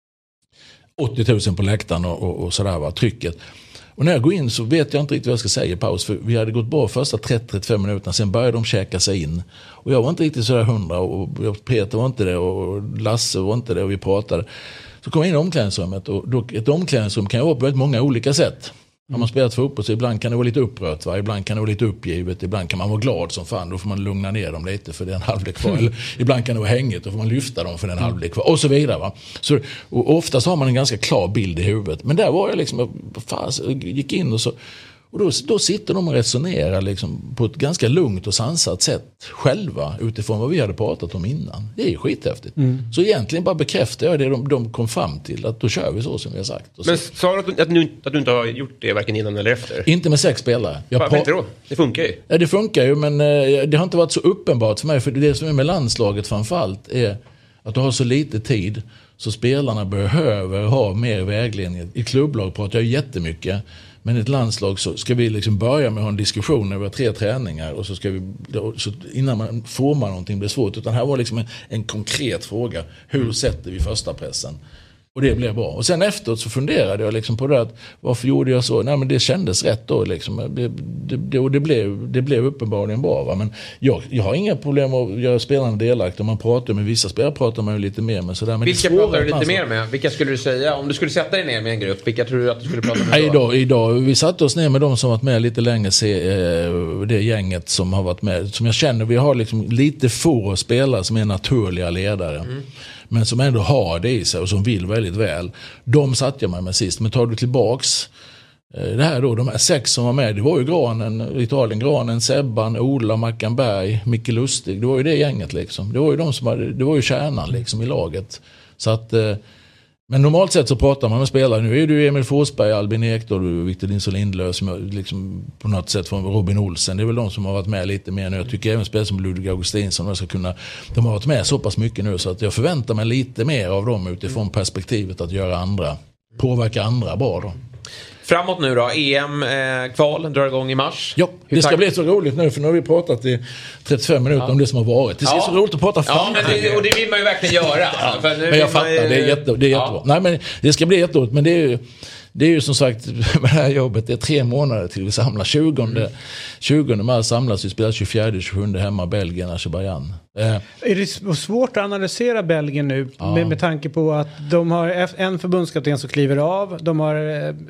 80 000 på läktaren och sådär var trycket. Och när jag går in så vet jag inte riktigt vad jag ska säga i paus, för vi hade gått bra första 30-35 minuterna, sen började de käka sig in. Och jag var inte riktigt sådär 100, och Peter var inte det, och Lasse var inte det, och vi pratade. Så kom jag in i omklädningsrummet, och då, ett omklädningsrum kan ju vara på väldigt många olika sätt. Har man spelat fotboll så ibland kan det vara lite upprört, va? Ibland kan det vara lite uppgivet, ibland kan man vara glad som fan, då får man lugna ner dem lite för det är en halvlek kvar. Eller ibland kan det vara hängigt, då får man lyfta dem för den halvlek kvar och så vidare, va? Så, och oftast har man en ganska klar bild i huvudet. Men där var jag liksom, gick in och så, och då sitter de och resonerar liksom på ett ganska lugnt och sansat sätt själva utifrån vad vi hade pratat om innan. Det är ju skithäftigt. Så egentligen bara bekräftar jag det de kom fram till, att då kör vi så som vi har sagt. Men sa du att du inte har gjort det varken innan eller efter? Inte med 6 spelare. Varför inte då? Det funkar ju. Ja, det funkar ju, men det har inte varit så uppenbart för mig. För det som är med landslaget framförallt är att du har så lite tid, så spelarna behöver ha mer vägledning. I klubblag pratar jag jättemycket. Men i ett landslag så ska vi liksom börja med att ha en diskussion över 3 träningar, och så ska vi, så innan man formar någonting blir svårt, utan här var liksom en konkret fråga. Hur sätter vi första pressen? Och det blev bra. Och sen efteråt så funderade jag liksom på det, att varför gjorde jag så? Nej, men det kändes rätt då liksom. Det blev uppenbarligen bra, va? Men jag har inga problem att göra spelarna delaktiga. Man pratar med vissa spelare, pratar man ju lite mer med sådär. Men vilka pratar du lite mer med? Vilka skulle du säga? Om du skulle sätta dig ner med en grupp, vilka tror du att du skulle prata med då? Idag. Vi satte oss ner med de som varit med lite längre, det gänget som har varit med. Som jag känner, vi har liksom lite få spelare som är naturliga ledare. Men som ändå har det i sig och som vill väldigt väl. De satt jag med sist. Men tar du tillbaks det här då, de här 6 som var med, det var ju Granen, Sebban, Ola, Mackan Berg, Micke Lustig. Det var ju det gänget liksom. Det var ju det var ju kärnan liksom i laget. Så att, men normalt sett så pratar man med spelare. Nu är du Emil Forsberg, Albin Ekdal, Victor Nilsson Lindlöf, liksom på något sätt från Robin Olsen. Det är väl de som har varit med lite mer nu. Jag tycker även spelare som Ludvig Augustinsson de har varit med så pass mycket nu, så att jag förväntar mig lite mer av dem utifrån perspektivet att påverka andra bra då. Framåt nu då, EM-kval drar igång i mars. Ja, det ska bli så roligt nu, för nu har vi pratat i 35 minuter om det som har varit. Det är så roligt att prata framtid. Ja, men det vill man ju verkligen göra. Men jag fattar, det är jättebra. Nej, men det ska bli jätteroligt, men det är ju som sagt med det här jobbet, det är 3 månader till vi samlar. 20 mars samlas vi, spelar 24-27 hemma Belgien, Azerbaijan. Är det svårt att analysera Belgien nu med tanke på att de har en förbundskapten som kliver av, de har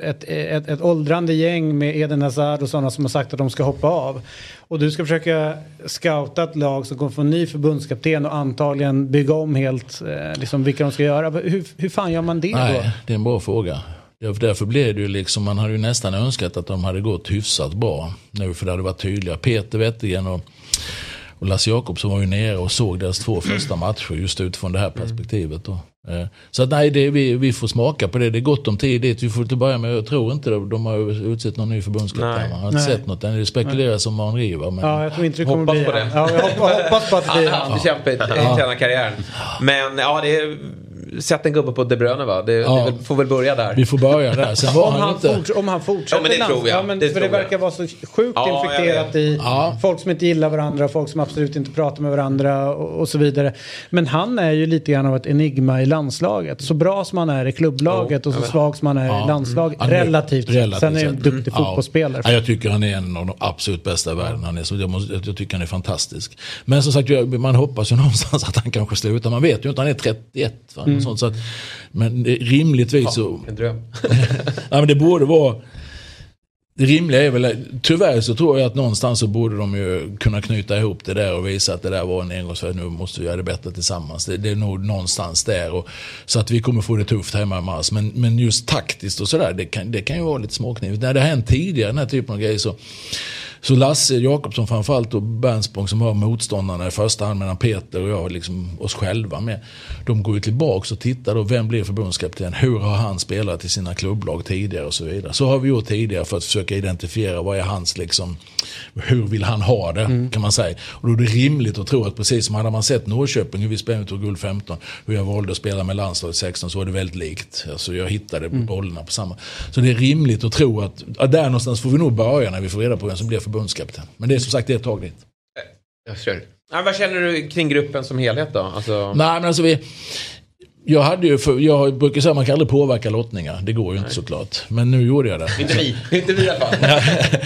ett åldrande gäng med Eden Hazard och sådana som har sagt att de ska hoppa av, och du ska försöka scouta ett lag som kommer få en ny förbundskapten och antagligen bygga om helt liksom vilka de ska göra. Hur fan gör man det då? Nej, det är en bra fråga. Därför blev det ju liksom, man hade ju nästan önskat att de hade gått hyfsat bra nu, för det hade varit tydliga. Peter Wettergren och Lasse Jakobsson var ju nere och såg deras 2 första matcher just utifrån det här perspektivet då. Så att nej, vi får smaka på det. Det är gott om tid dit. Vi får inte börja med, jag tror inte de har utsett någon ny förbundskapten. Man har inte sett något. Det spekuleras som Henri, va? Men ja, jag tror inte det kommer hoppas bli på det. Ja, jag hoppas på att det blir han bekämpar i tränarkarriären. Men ja, det är sätt en gubbe på De Bruyne, va? Det får väl börja där. Vi får börja där. Sen var om han fortsätter. Ja, men det tror jag. Ja, men för det verkar vara så sjukt infekterat i folk som inte gillar varandra, folk som absolut inte pratar med varandra och så vidare. Men han är ju lite grann av ett enigma i landslaget. Så bra som han är i klubblaget och så svag som han är i landslaget. Relativt. Sen är han en duktig fotbollsspelare. Ja, jag tycker han är en av de absolut bästa i världen. Jag tycker han är fantastisk. Men som sagt, man hoppas ju någonstans att han kanske slutar. Man vet ju inte, han är 31. Sånt, så att, men rimligtvis så... En dröm. Ja, men det borde vara... Det rimliga är väl, tyvärr så tror jag att någonstans så borde de ju kunna knyta ihop det där och visa att det där var en engångsfärd, nu måste vi göra det bättre tillsammans. Det är nog någonstans där, och, så att vi kommer få det tufft hemma i mars. Men just taktiskt och sådär, det kan ju vara lite småknivigt. När det har hänt tidigare, den här typen av grejer, så Lasse Jakobsson framförallt och Bernsborg, som var motståndarna i första hand, medan Peter och jag liksom oss själva med, de går ju tillbaka och tittar då, vem blir förbundskapten, hur har han spelat i sina klubblag tidigare och så vidare. Så har vi gjort tidigare för att försöka identifiera vad är hans liksom, hur vill han ha det, kan man säga. Och då är det rimligt att tro att precis som hade man sett Norrköping, hur vi spelade ut guld 15, hur jag valde att spela med landslaget 16, så var det väldigt likt. Alltså jag hittade bollarna på samma. Så det är rimligt att tro att där någonstans får vi nog börja när vi får reda på vem som blir förbundskapten. Men det är som sagt, det är ett tag dit. Jag kör. Vad känner du kring gruppen som helhet då? Alltså... Nej, men alltså jag brukar säga att man kan aldrig påverka lottningar. Det går ju inte såklart. Men nu gjorde jag det. Inte vi i alla fall.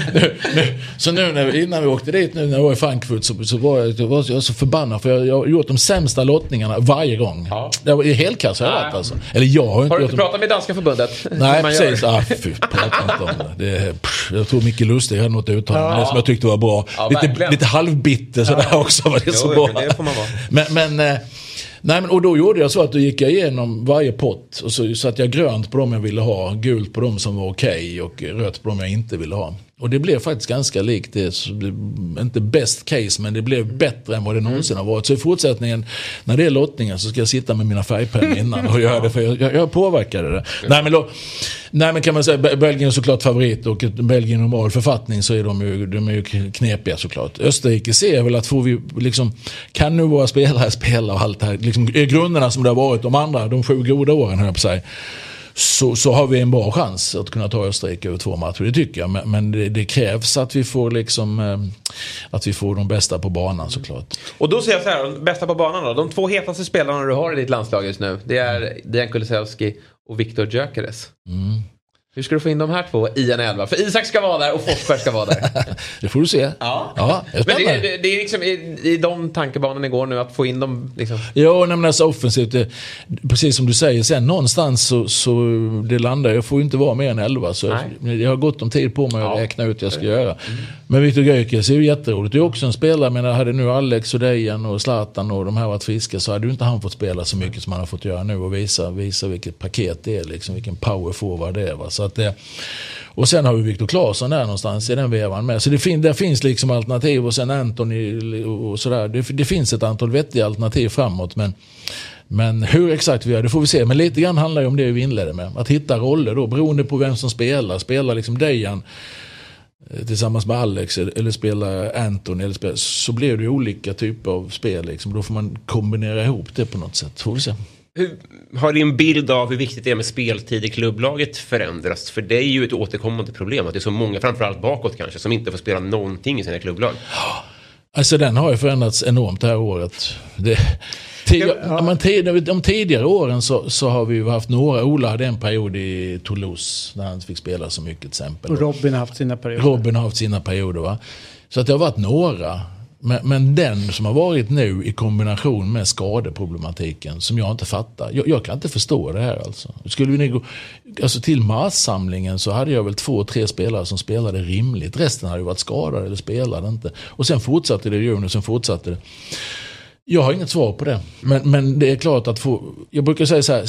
Så nu innan vi åkte dit, nu när jag var i Frankfurt, så var jag så förbannad. För jag har gjort de sämsta lottningarna varje gång. Ja. Det var helt kass har jag varit alltså. Eller jag har du inte pratat med danska förbundet? Nej, precis. Prata inte om det. Jag tror Micke Lustig hade något uttalande som jag tyckte var bra. Lite halvbitter sådär också var det så bra. Det får man vara. Men och då gjorde jag så att då gick jag igenom varje pott och så satt jag grönt på dem jag ville ha, gult på dem som var okej och rött på dem jag inte ville ha. Och det blev faktiskt ganska likt det, så det inte best case, men det blev bättre än vad det någonsin har varit. Så i fortsättningen, när det är lottningen, så ska jag sitta med mina färgpennor innan och göra det, för jag påverkade det. Nej men kan man säga, Belgien är såklart favorit, och Belgien normal författning så är de är ju knepiga såklart. Österrike ser väl att får vi liksom, kan nu våra spelare spela och allt det här, liksom grunderna som det har varit de andra, de 7 goda åren här på sig. Så har vi en bra chans att kunna ta Österrike över 2 matcher, det tycker jag. Men det krävs att vi får att vi får de bästa på banan såklart. Och då säger jag så här, de bästa på banan då. De 2 hetaste spelarna du har i ditt landslag just nu, det är Dejan Kulusevski och Viktor Gyökeres. Hur ska du få in de här 2 i en 11? För Isak ska vara där och Forsberg ska vara där. Det får du se. Ja, men det är liksom i de tankebanorna igår nu att få in dem liksom. Ja, men alltså offensivt, precis som du säger, sen någonstans så det landar, jag får ju inte vara mer än 11, så jag har gått om tid på mig att räkna ut vad jag ska göra. Men Viktor Gyökeres är ju jätteroligt. Det är också en spelare, men hade nu Alex och Dejan och Zlatan och de här varit friska, så hade ju inte han fått spela så mycket som han har fått göra nu, och visa vilket paket det är liksom, vilken power forward det är, va? Så att och sen har vi Viktor Claesson där någonstans i den vevan med. Så där finns liksom alternativ, och sen Anthony och sådär. Det finns ett antal vettiga alternativ framåt, men hur exakt vi gör, det får vi se. Men lite grann handlar ju om det vi inledde med. Att hitta roller då, beroende på vem som spelar liksom Dejan tillsammans med Alex, eller spelar Anthony, så blir det ju olika typer av spel liksom. Då får man kombinera ihop det på något sätt, får vi se. Hur har din bild av hur viktigt det är med speltid i klubblaget förändrats? För det är ju ett återkommande problem att det är så många, framförallt bakåt kanske, som inte får spela någonting i sina klubblag. Alltså den har ju förändrats enormt det här året. De tidigare åren så har vi ju haft några. Ola hade en period i Toulouse när han fick spela så mycket till exempel. Och Robin har haft sina perioder. Va? Så att det har varit några. Men den som har varit nu i kombination med skadeproblematiken som jag inte fattar. Jag kan inte förstå det här alltså. Skulle vi gå till marssamlingen så hade jag väl 2-3 spelare som spelade rimligt. Resten hade ju varit skadade eller spelade inte. Och sen fortsatte det i juni och sen fortsatte det. Jag har inget svar på det. Men det är klart att jag brukar säga så här,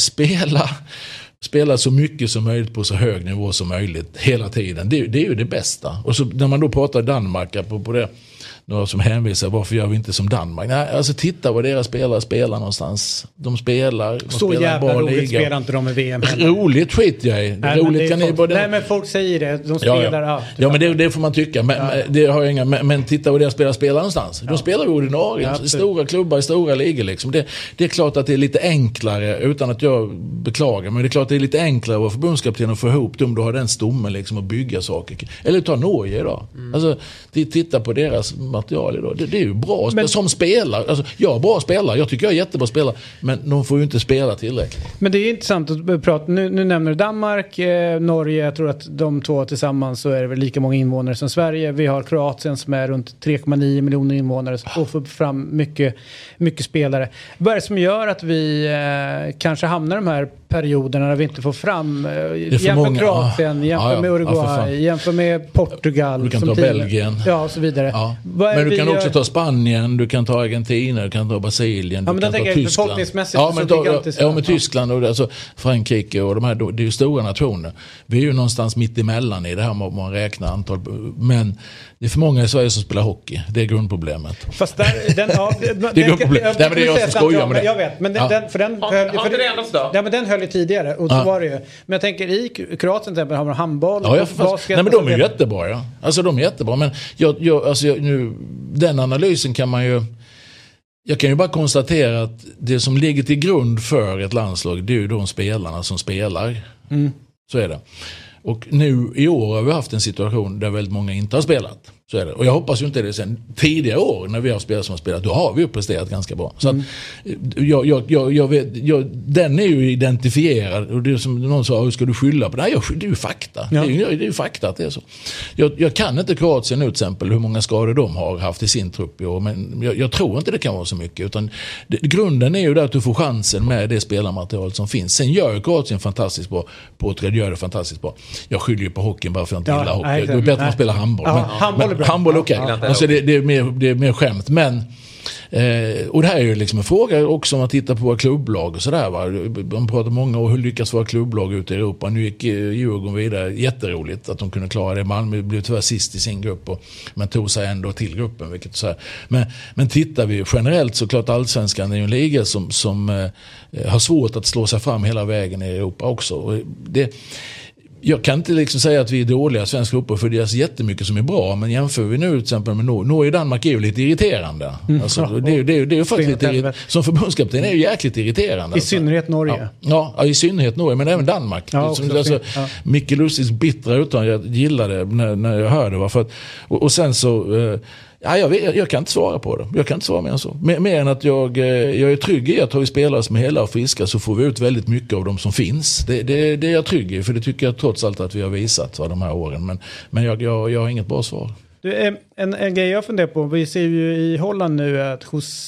spela så mycket som möjligt på så hög nivå som möjligt hela tiden. Det är ju det bästa. Och så när man då pratar Danmark på det, några som hänvisar, varför gör vi inte som Danmark? Nej, alltså titta vad deras spelare spelar någonstans. De spelar så jävla roligt spelar inte de i VM heller. Roligt skit jag är. Nej, roligt kan ni både. Nej, men folk säger det. De spelar ja, men det får man tycka. Det har jag inga, men titta vad deras spelare spelar någonstans. De spelar ju ordinarie. Stora klubbar i stora ligor liksom. Det är klart att det är lite enklare, utan att jag beklagar, men det är klart att det är lite enklare att vara förbundskapten och få ihop dem. Du har den stommen liksom att bygga saker. Eller ta Norge idag. Alltså, titta på deras material idag. Det är ju bra som spelar. Alltså, jag är bra spelare. Jag tycker jag är jättebra spelare. Men de får ju inte spela tillräckligt. Men det är intressant att prata. Nu nämner du Danmark, Norge. Jag tror att de två tillsammans så är det väl lika många invånare som Sverige. Vi har Kroatien som är runt 3,9 miljoner invånare och får fram mycket spelare. Vad är det som gör att vi kanske hamnar i de här perioderna när vi inte får fram jämför Kroatien, jämför med Uruguay, jämför med Portugal. Du kan ta Belgien. Ja, och så vidare. Ja. Men du kan också ta Spanien, du kan ta Argentina, du kan ta Brasilien, du kan ta Tyskland. Men Tyskland och alltså Frankrike och de här, det är ju stora nationer. Vi är ju någonstans mitt emellan i det här med man räknar antal. Men det är för många i Sverige som spelar hockey. Det är grundproblemet. Fast det är grundproblemet. Nej, men det är jag som skojar med det. Jag vet, men den höll ju tidigare och så var det ju. Men jag tänker i Kroatien till exempel har man handboll och basket. Nej, men de är jättebra, ja. Alltså de är jättebra, men nu den analysen kan man ju. Jag kan ju bara konstatera att det som ligger till grund för ett landslag, det är ju de spelarna som spelar. Så är det. Och nu i år har vi haft en situation där väldigt många inte har spelat. Så är det. Och jag hoppas ju inte det sen tidigare år när vi har spelat som har spelat, då har vi ju presterat ganska bra. Så att jag vet, den är ju identifierad och det är som någon sa, hur ska du skylla på det? Nej, det är ju fakta. Ja. Det är ju fakta att det är så. Jag kan inte Kroatien nu till exempel hur många skador de har haft i sin trupp i år, men jag tror inte det kan vara så mycket, utan grunden är ju där att du får chansen med det spelarmaterial som finns. Sen gör Kroatien fantastiskt bra, Portugal gör det fantastiskt bra. Jag skyller ju på hockeyn bara för att jag inte gillar hockey. Det är bättre att man spelar handboll. Handboll okej. Alltså det är mer skämt. Men och det här är ju liksom en fråga också om man tittar på våra klubblag och sådär. Man pratar många om hur lyckas våra klubblag ute i Europa. Nu gick Djurgården vidare. Jätteroligt att de kunde klara det. Malmö blev tyvärr sist i sin grupp men tog sig ändå till gruppen. Vilket så här. Men tittar vi generellt så klart Allsvenskan är ju en liga som har svårt att slå sig fram hela vägen i Europa också. Och jag kan inte liksom säga att vi är dåliga svenska fotboll, för det är jättemycket som är bra, men jämför vi nu till exempel med Norge och Danmark är ju lite irriterande. Alltså, det är ju faktiskt lite som förbundskapten är ju jäkligt irriterande. I synnerhet Norge. Ja, i synnerhet Norge, men även Danmark. Ja, Micke Lustigs bittra utan jag gillade när jag hörde varför. Och sen så jag kan inte svara på det. Jag kan inte svara mer än så. Mer än att jag är trygg i att har vi spelare som är hela och friska så får vi ut väldigt mycket av dem som finns. Det är jag trygg i, för det tycker jag trots allt att vi har visat de här åren. Men jag har inget bra svar. En grej jag funderar på, vi ser ju i Holland nu att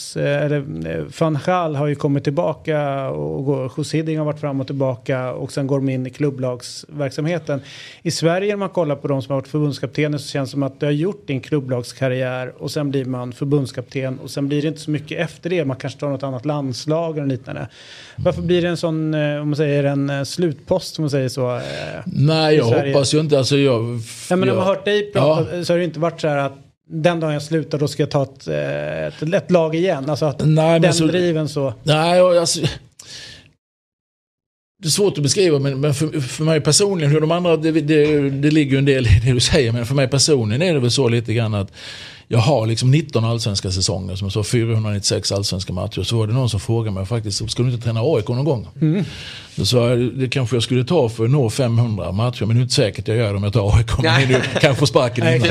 Van Gaal har ju kommit tillbaka och Jose Hiddink har varit fram och tillbaka och sen går de in i klubblagsverksamheten. I Sverige när man kollar på de som har varit förbundskaptener så känns det som att det har gjort en klubblagskarriär och sen blir man förbundskapten och sen blir det inte så mycket efter det. Man kanske tar något annat landslag eller liknande. Varför blir det en sån, om man säger en slutpost, om man säger så? Nej, jag hoppas ju inte. Alltså men när man har hört dig prata så har det inte varit så här att den dagen jag slutar då ska jag ta ett lag igen. Alltså att driven så. Nej, alltså, det är svårt att beskriva, men för mig personligen, hur de andra, det ligger ju en del i det du säger, men för mig personligen är det väl så lite grann att jag har liksom 19 allsvenska säsonger, som jag sa, 496 allsvenska matcher. Så var det någon som frågade mig faktiskt, ska du inte träna AIK någon gång? Då sa jag, det kanske jag skulle ta för att nå 500 matcher, men det är inte säkert jag gör det om jag tar AIK. Men du kan få sparken innan.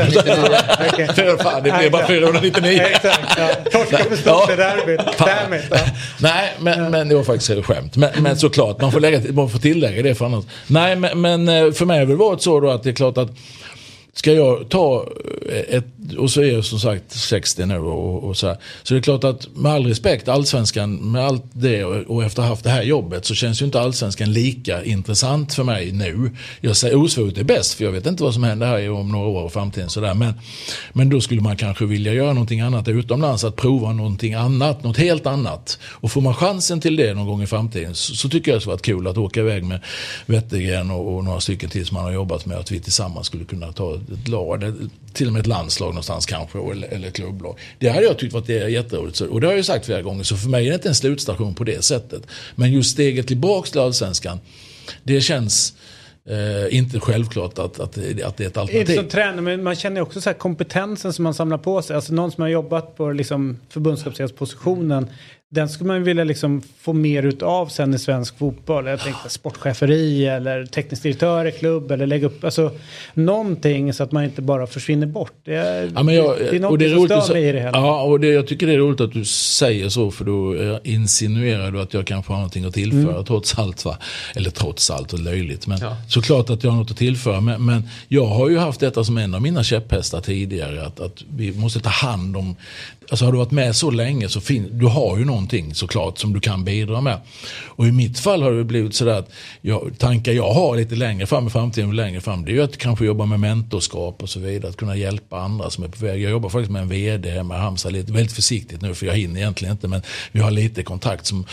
Det blir bara 499. Torska för stort i derbyt. Nej, men det var faktiskt ett skämt. Men såklart, man får tillägga det för annars. Nej, men för mig har det varit så då att det är klart att ska jag ta och så är jag som sagt 60 nu och så här. Så det är klart att med all respekt, allsvenskan, med allt det och efter att ha haft det här jobbet, så känns ju inte allsvenskan lika intressant för mig nu. Jag säger osvuret är bäst, för jag vet inte vad som händer här om några år och framtiden sådär. Men då skulle man kanske vilja göra någonting annat utomlands, att prova någonting annat, något helt annat. Och får man chansen till det någon gång i framtiden, så tycker jag det skulle vara kul att åka iväg med Wettergren och några stycken till som man har jobbat med, att vi tillsammans skulle kunna ta ett lag, till och med ett landslag någonstans kanske, eller klubblag. Det hade jag tyckt varit jätteroligt. Och det har jag ju sagt flera gånger, så för mig är det inte en slutstation på det sättet. Men just steget tillbaka till allsvenskan, det känns inte självklart att det är ett alternativ. Inte som tränare, men man känner också så här kompetensen som man samlar på sig. Alltså någon som har jobbat på liksom förbundskaptenspositionen, den skulle man vilja liksom få mer utav sen i svensk fotboll. Jag tänkte sportcheferi eller teknisk direktör i klubb, eller lägga upp någonting så att man inte bara försvinner bort. Det är något som stör mig i det hela. Ja, och jag tycker det är roligt att du säger så, för då insinuerar du att jag kanske har någonting att tillföra trots allt, va? Eller trots allt och löjligt. Men såklart att jag har något att tillföra. Men jag har ju haft detta som en av mina käpphästar tidigare, att vi måste ta hand om. Alltså har du varit med så länge, så du har ju någonting såklart som du kan bidra med. Och i mitt fall har det blivit sådär att tankar jag har lite längre fram i framtiden och längre fram, det är ju att kanske jobba med mentorskap och så vidare, att kunna hjälpa andra som är på väg. Jag jobbar faktiskt med en vd med Halmstad, väldigt försiktigt nu, för jag hinner egentligen inte, men vi har lite kontakt som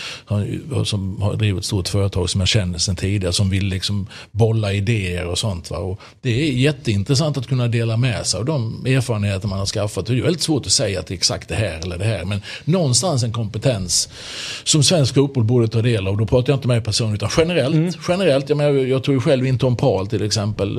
har drivit ett stort företag som jag känner sedan tidigare, som vill liksom bolla idéer och sånt, va? Och det är jätteintressant att kunna dela med sig av de erfarenheter man har skaffat. Det är väldigt svårt att säga att det är exakt det här eller det här, men någonstans en kompetens som svensk fotboll borde ta del av. Då pratar jag inte med personer utan generellt. Jag tror ju själv in Tom Paul till exempel,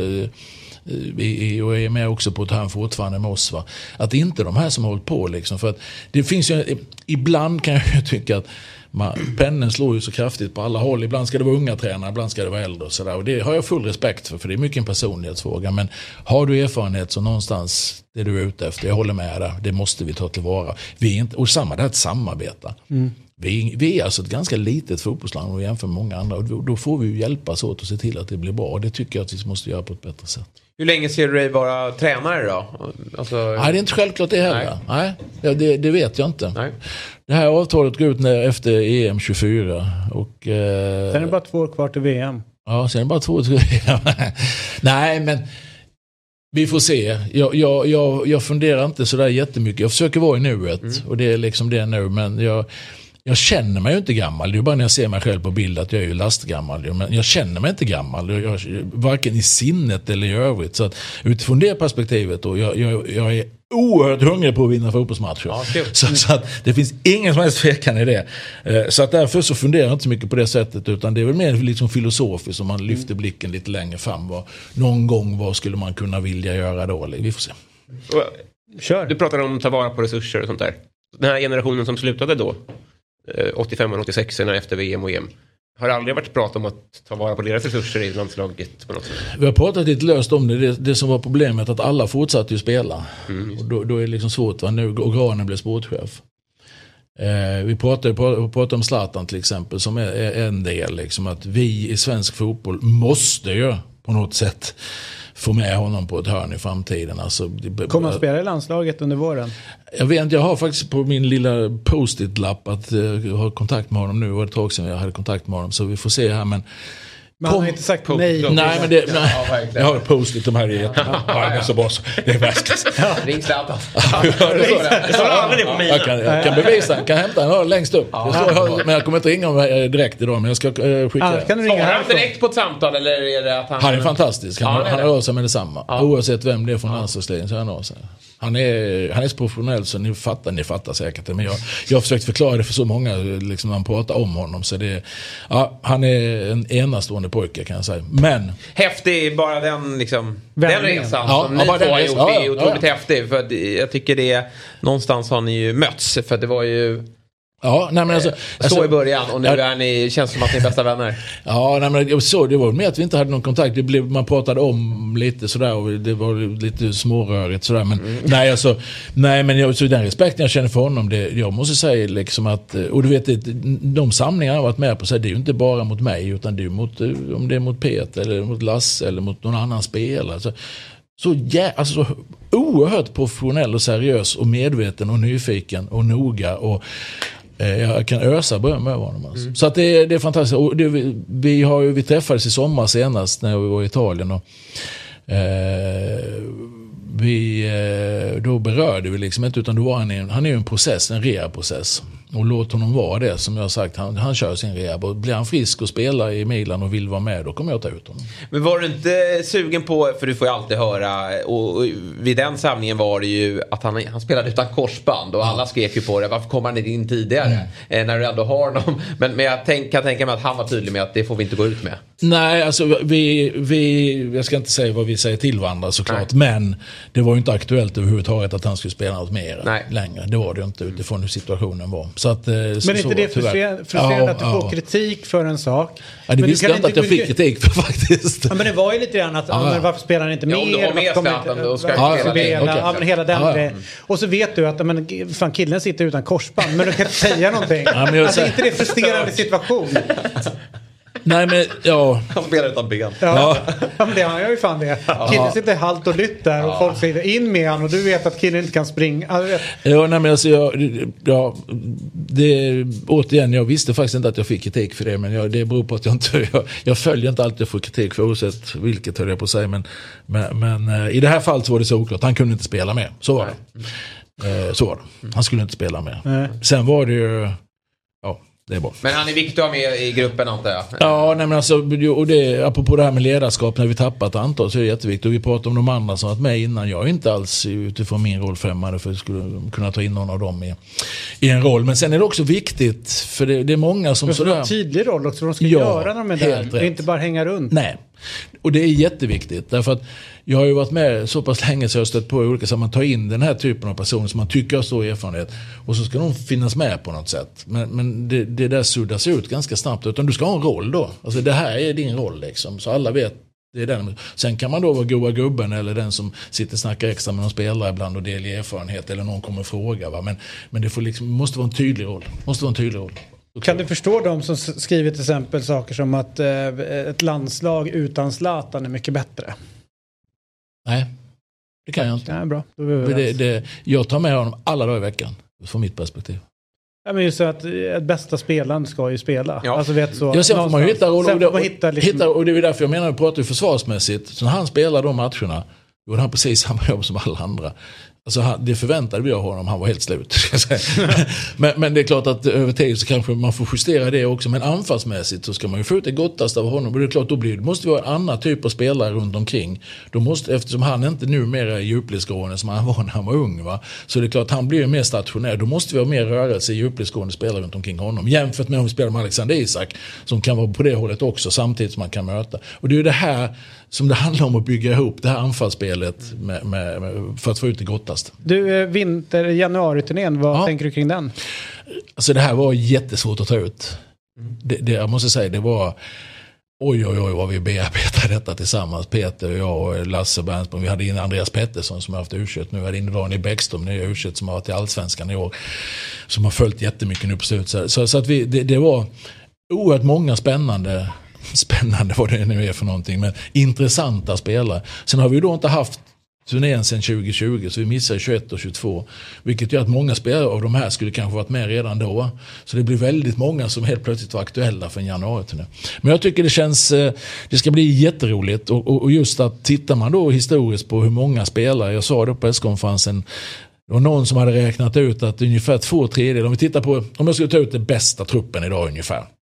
och är med också på att han fortfarande med oss, va? Att inte de här som har hållit på liksom, för att det finns ju, ibland kan jag ju tycka att pennen slår ju så kraftigt på alla håll. Ibland ska det vara unga tränare, ibland ska det vara äldre och sådär. Och det har jag full respekt för det är mycket en personlighetsfråga. Men har du erfarenhet så någonstans det du är ute efter, jag håller med där, det måste vi ta tillvara. Vi är inte, och det är ett samarbete. Vi är alltså ett ganska litet fotbollsland och jämför med många andra, och då får vi ju hjälpas åt och se till att det blir bra, och det tycker jag att vi måste göra på ett bättre sätt. Hur länge ser du dig vara tränare då? Alltså... Nej, det är inte självklart det heller. Nej. Det vet jag inte. Nej. Det här avtalet går ut efter EM 24 och sen är det bara 2 år kvar till VM. Ja, sen är det bara 2 år till VM. Nej, men vi får se. Jag funderar inte så där jättemycket. Jag försöker vara i nuet och det är liksom det nu, men jag känner mig ju inte gammal. Det är bara när jag ser mig själv på bild att jag är ju lastgammal. Men jag känner mig inte gammal. Varken i sinnet eller i övrigt. Så att utifrån det perspektivet då, jag är oerhört hungrig på att vinna fotbollsmatcher. Ja, så att det finns ingen som helst tvekan i det. Så att därför så funderar jag inte så mycket på det sättet, utan det är väl mer liksom filosofiskt som man lyfter blicken lite längre fram. Någon gång vad skulle man kunna vilja göra då? Vi får se. Kör. Du pratar om att ta vara på resurser och sånt där. Den här generationen som slutade då 85 och 86 efter VM och EM. Har det aldrig varit prat om att ta vara på deras resurser i landslaget på något sätt? Vi har pratat lite löst om det. Det som var problemet att alla fortsatte ju spela. Och då är det liksom svårt. Va? Nu och Granen blev sportchef. Vi pratar om Zlatan till exempel, som är en del. Liksom, att vi i svensk fotboll måste ju på något sätt få med honom på ett hörn i framtiden. Alltså, kommer han spela i landslaget under våren? Jag vet inte, jag har faktiskt på min lilla post-it-lapp att jag har kontakt med honom nu. Det var ett tag sedan jag hade kontakt med honom, så vi får se här. Men han har inte sagt nej. Nej, men jag har post-it, de här är jättebra. Så bra så. Det är värst. Ring Zlatan. Det står aldrig på mig. Jag kan bevisa, jag kan hämta den längst upp. Men jag kommer inte ringa direkt idag, men jag ska skicka. Kan du ringa här direkt på ett samtal, eller är det att han är fantastisk. Han rör sig med detsamma. Oavsett vem det är från landslagsledningen så han rör sig. Han är så professionell så ni fattar säkert det. Men jag har försökt förklara det för så många liksom, när man pratar om honom. Så han är en enastående pojke kan jag säga. Men häftig bara den liksom, den resan som ni två har gjort är otroligt häftig. För jag tycker det någonstans har ni ju mötts. För det var ju så i början och nu är ni, känns som att ni är bästa vänner. Ja, nej, men det var med att vi inte hade någon kontakt. Man pratade om lite sådär och det var lite smårörigt sådär. Men så den respekten jag känner för honom, jag måste säga liksom att, och du vet, de samlingar jag har varit med på, så det är ju inte bara mot mig, utan det är mot, om det är mot Peter eller mot Lasse eller mot någon annan spelare. Så oerhört professionell och seriös och medveten och nyfiken och noga, och jag kan ösa beröm över honom alltså. Så att det är fantastiskt. Och vi träffades i sommar senast när vi var i Italien, och då berörde vi liksom inte, utan då var han är ju en process, en rehabprocess, och låt honom vara det, som jag har sagt, han kör sin rehab, och blir han frisk och spelar i Milan och vill vara med, då kommer jag ta ut honom. Men var du inte sugen på, för du får ju alltid höra, och vid den samlingen var det ju att han spelade utan korsband, och alla skrek ju på det, varför kommer han inte in tidigare när du ändå har honom, men jag kan tänka mig att han var tydlig med att det får vi inte gå ut med. Nej, alltså jag ska inte säga vad vi säger till varandra såklart, men det var ju inte aktuellt överhuvudtaget att han skulle spela något mer längre. Det var det ju inte utifrån hur situationen var. Så att, men inte det frustrerande att du får kritik för en sak? Ja, det visste jag inte att jag fick kritik för faktiskt. Ja, men det var ju lite grann att men varför spelar han inte mer? Om du har med staten, då ska spela. Men hela den grejen. Och så vet du att fan, killen sitter utan korsband, men du kan inte säga någonting. Alltså inte det frustrerande situation. Nej, men han spelar utan ben. Ja, men det har jag ju fan det. Killen sitter halt och lytt där och folk säger in med han, och du vet att killen inte kan springa. Ja, nej, men alltså återigen, jag visste faktiskt inte att jag fick kritik för det, men det beror på att jag följer inte alltid för kritik för oavsett vilket höll jag på att säga, men i det här fallet så var det så oklart. Han kunde inte spela med. Så var det. Han skulle inte spela med. Sen var det ju det är bra. Men han är viktig att ha med i gruppen, antar jag. Ja, nej, men alltså, och det, apropå det här med ledarskap, när vi tappat antal, så är det jätteviktigt. Och vi pratar om de andra som varit med innan. Jag är inte alls utifrån min roll främmande för att skulle kunna ta in någon av dem i en roll. Men sen är det också viktigt, för det är många som sådär... en tydlig roll också, de ska göra dem med där. Det är inte bara hänga runt. Nej, och det är jätteviktigt. Därför att jag har ju varit med så pass länge så jag har stött på olika, så man tar in den här typen av personer som man tycker har stor erfarenhet, och så ska de finnas med på något sätt. Men det där suddas ut ganska snabbt, utan du ska ha en roll då. Alltså det här är din roll liksom, så alla vet det är den. Sen kan man då vara goa gubben eller den som sitter och snackar extra med någon spelare ibland och delar erfarenhet, eller någon kommer och fråga, va? Men det får liksom, måste vara en tydlig roll. Kan du förstå de som skriver till exempel saker som att ett landslag utan Zlatan är mycket bättre? Nej, det kan jag inte. Ja, bra. Jag tar med honom alla dagar i veckan, från mitt perspektiv. Ja, men just så att bästa spelaren ska ju spela. Ja. Alltså, vet så, sen får man ju hitta roll. Och det är därför jag menar att vi pratar ju försvarsmässigt. Så när han spelar de matcherna, gjorde han precis samma jobb som alla andra. Alltså det förväntade vi av honom, han var helt slut. men det är klart att över tid så kanske man får justera det också. Men anfallsmässigt så ska man ju få ut det gottaste av honom. Och det är klart, då måste vi ha en annan typ av spelare runt omkring. Eftersom han inte numera är djupledsgående som han var när han var ung, va? Så det är klart att han blir mer stationär. Då måste vi ha mer rörelse i djupledsgående spelare runt omkring honom. Jämfört med om vi spelar med Alexander Isak, som kan vara på det hållet också, samtidigt som man kan möta. Och det är ju det här som det handlar om, att bygga ihop det här anfallsspelet för att få ut det gottaste. Du, januari-turnén, vad tänker du kring den? Alltså det här var jättesvårt att ta ut. Jag måste säga, det var oj vad vi bearbetade detta tillsammans. Peter och jag och Lasse Bernsborg. Vi hade in Andreas Pettersson som har haft U21 nu. Vi hade in Daniel Bäckström, nya U21 som har varit i Allsvenskan i år, som har följt jättemycket nu på slutet. Så att det var oerhört många spännande vad det nu är för någonting, men intressanta spelare. Sen har vi då inte haft turnén sedan 2020, så vi missar 21 och 22, vilket gör att många spelare av de här skulle kanske varit med redan då. Så det blir väldigt många som helt plötsligt var aktuella för en januari-turné. Men jag tycker det ska bli jätteroligt, och just att tittar man då historiskt på hur många spelare, jag sa det på presskonferensen, det var någon som hade räknat ut att ungefär 2/3, om vi tittar på, om jag skulle ta ut det bästa truppen idag ungefär,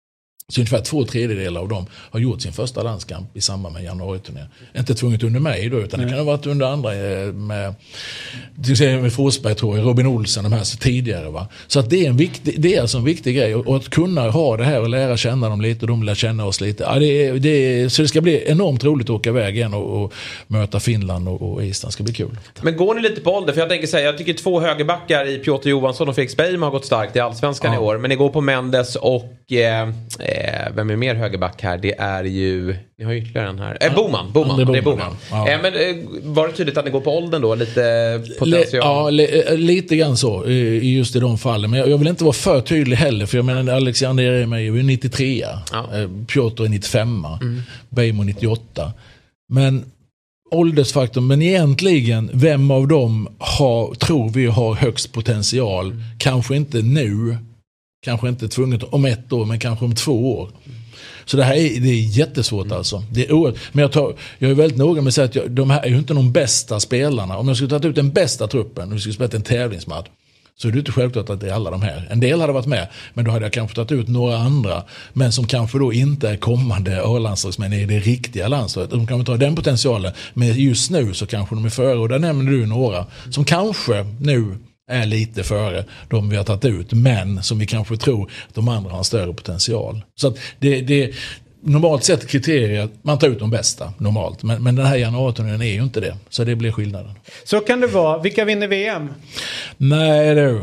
Så ungefär 2/3 av dem har gjort sin första landskamp i samband med januariturnén. Inte tvunget under mig då, utan det kan ha varit under andra med till exempel med Forsberg, tror jag, Robin Olsen, de här så tidigare. Va? Så att det är alltså en viktig grej. Och att kunna ha det här och lära känna dem lite och de lär känna oss lite. Ja, så det ska bli enormt roligt att åka iväg igen och möta Finland och Island. Det ska bli kul. Men går ni lite på ålder? För jag tänker säga, jag tycker 2 högerbackar i Piotr Johansson och Felix Beijmo har gått starkt i Allsvenskan i år. Men ni går på Mendes och vem är mer högerback här? Det är ju, ni har ju ytterligare en här. Boman. Det är Boman. Ja. Men var det tydligt att ni går på åldern då? Lite potential? Lite grann så. Just i de fallen. Men jag vill inte vara för tydlig heller. För jag menar, Alexander är med ju 93. Ja. Piotr är 95. Beijmo 98. Men åldersfaktorn, men egentligen vem av dem tror vi har högst potential? Kanske inte nu. Kanske inte tvunget om 1 år, men kanske om 2 år. Så det är jättesvårt alltså. Det är men jag är väldigt noga med att säga att de här är ju inte de bästa spelarna. Om jag skulle ta ut den bästa truppen och vi skulle spela en tävlingsmatch, så är det inte självklart att det är alla de här. En del hade varit med, men då hade jag kanske tagit ut några andra, men som kanske då inte är kommande A-landslagsmän i det riktiga landslaget. De kan ta den potentialen, men just nu så kanske de är före. Och där nämner du några som kanske nu är lite före de vi har tagit ut, men som vi kanske tror att de andra har en större potential. Så att det normalt sett kriterier, man tar ut de bästa normalt, men den här januariturnén är ju inte det, så det blir skillnaden. Så kan det vara. Vilka vinner VM? Nej du.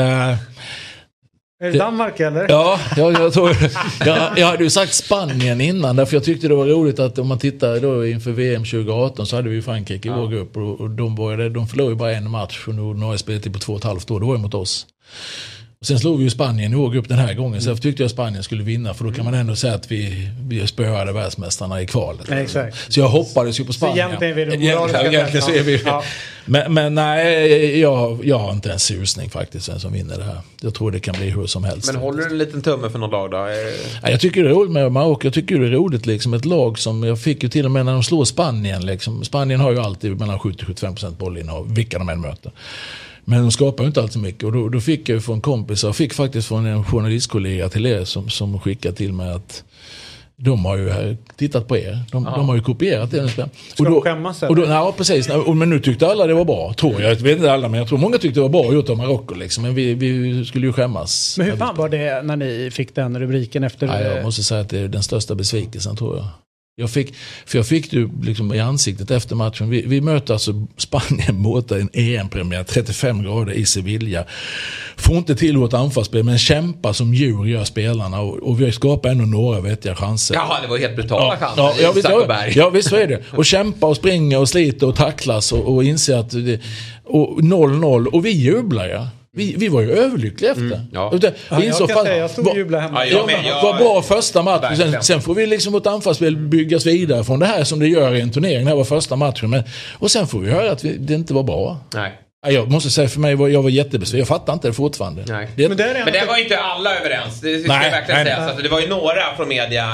Är det Danmark eller? Ja, jag tror jag hade ju sagt Spanien innan, därför jag tyckte det var roligt att om man tittar då inför VM 2018 så hade vi ju Frankrike i vår grupp och de förlorade ju bara en match och nu har jag spelat på 2,5 år, då var det mot oss. Och sen slog vi ju Spanien i vår grupp den här gången, så jag tyckte jag Spanien skulle vinna, för då kan man ändå säga att vi spöade världsmästarna i kvalet. Exakt. Så jag hoppades ju på Spanien. Så egentligen så är vi ja. Men nej, jag har inte en susning faktiskt vem som vinner det här. Jag tror det kan bli hur som helst. Men håller du en liten tumme för någon lag då? Ja, jag tycker det är roligt med Marocko. Jag tycker det är roligt liksom ett lag som jag fick ju till och med när de slår Spanien liksom. Spanien har ju alltid mellan 70-75% bollinnehav, vilka de än möter. Men de skapar ju inte allt så mycket. Och då fick jag ju från kompisar, och fick faktiskt från en journalistkollega till er som skickade till mig att de har ju tittat på er. De har ju kopierat det. Ska de skämmas? Ja, precis. Men nu tyckte alla det var bra, tror jag. Jag vet inte alla, men jag tror många tyckte det var bra gjort av Marocko. Liksom. Men vi skulle ju skämmas. Men hur fan var det när ni fick den rubriken efter? Ja, jag måste säga att det är den största besvikelsen, tror jag. Jag fick ju liksom i ansiktet efter matchen. Vi möter alltså Spanien mot en EM-premiär 35 grader i Sevilla. Får inte till vårt anfallsspel, men kämpar som djur gör spelarna, och vi skapar ändå några vettiga chanser. Jaha, det var helt brutala chanser. Ja, visst så är det. Och kämpa och springa och slita och tacklas och inse att och 0-0, och vi jublar ja. Vi var ju överlyckliga efter. Jag stod och jublade hemma. Det var bra första matchen. Sen får vi liksom vårt anfallsspel byggas vidare från det här som det gör i en turnering. Det här var första matchen. Och sen får vi höra att det inte var bra. Nej. Jag måste säga, för mig jag var jättebesviken. Jag fattar inte det fortfarande. Nej. Men det var ju inte alla överens. Det ska jag verkligen säga. Så det var ju några från media.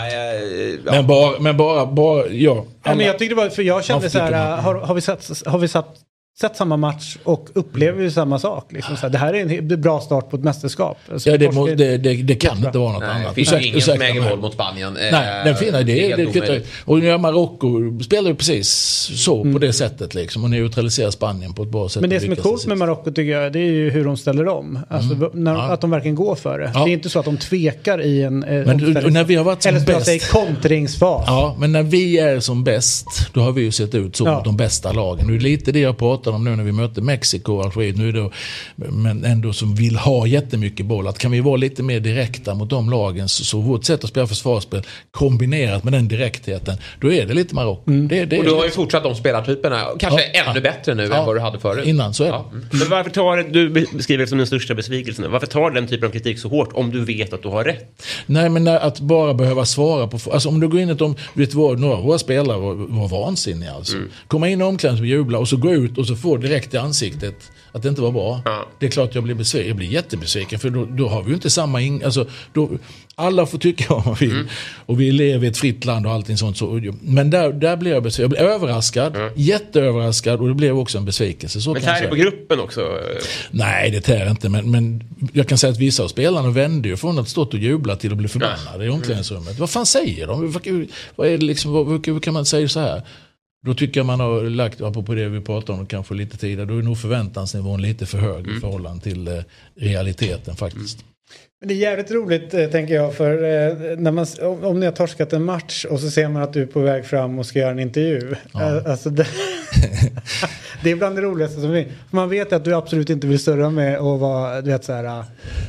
Men bara ja. Men jag tyckte det var, för jag kände så här, har vi sett samma match och upplever ju samma sak. Liksom. Så här, det här är en bra start på ett mästerskap. Alltså, det kan inte vara något annat. Det finns ingen som äger mål mot Spanien. Nej, den fina det. Och Marocko spelar ju precis så på det sättet liksom, och neutraliserar Spanien på ett bra sätt. Men det som är coolt med Marocko tycker jag, det är ju hur de ställer om. Alltså, att de verkligen går för det. Det är inte så att de tvekar i en när vi har varit som bäst i kontringsfas. Ja, men när vi är som bäst, då har vi ju sett ut som de bästa lagen. Nu är lite det jag pratar om nu när vi möter Mexiko och Algeriet nu då, men ändå som vill ha jättemycket boll, att kan vi vara lite mer direkta mot de lagen, så vårt sätt att spela försvarsspel kombinerat med den direktheten, då är det lite Marocko. Och du har ju fortsatt de spelartyperna kanske ännu bättre nu än vad du hade förut. Innan så är det. Men varför du beskriver det som den största besvikelsen, varför tar den typen av kritik så hårt om du vet att du har rätt? Nej, men att bara behöva svara på, alltså om du går in att några av våra spelare var vansinniga alltså. Komma in i omklädningen och jubla och så gå ut och så får direkt i ansiktet att det inte var bra. Det är klart jag blir besviken. Jag blir jättebesviken, för då har vi ju inte samma alla får tycka vad man vill. Och vi lever i ett fritt land och allting sånt. Men där blir jag besviken. Jag blir överraskad, jätteöverraskad, och det blev också en besvikelse. Så men tär det på gruppen också? Nej, det tär inte. Men jag kan säga att vissa av spelarna vände ju från att stå och jubla till att bli förbannade i omklädningsrummet. Vad fan säger de? Vad är det liksom, hur kan man säga så här? Då tycker jag man har lagt, på det vi pratar om kanske lite tidigare, då är nog förväntansnivån lite för hög i förhållande till realiteten faktiskt. Men det är jävligt roligt, tänker jag, för när om ni har torskat en match och så ser man att du är på väg fram och ska göra en intervju. Alltså det är bland det roligaste som finns. Man vet att du absolut inte vill surra med och vara, du vet, så här,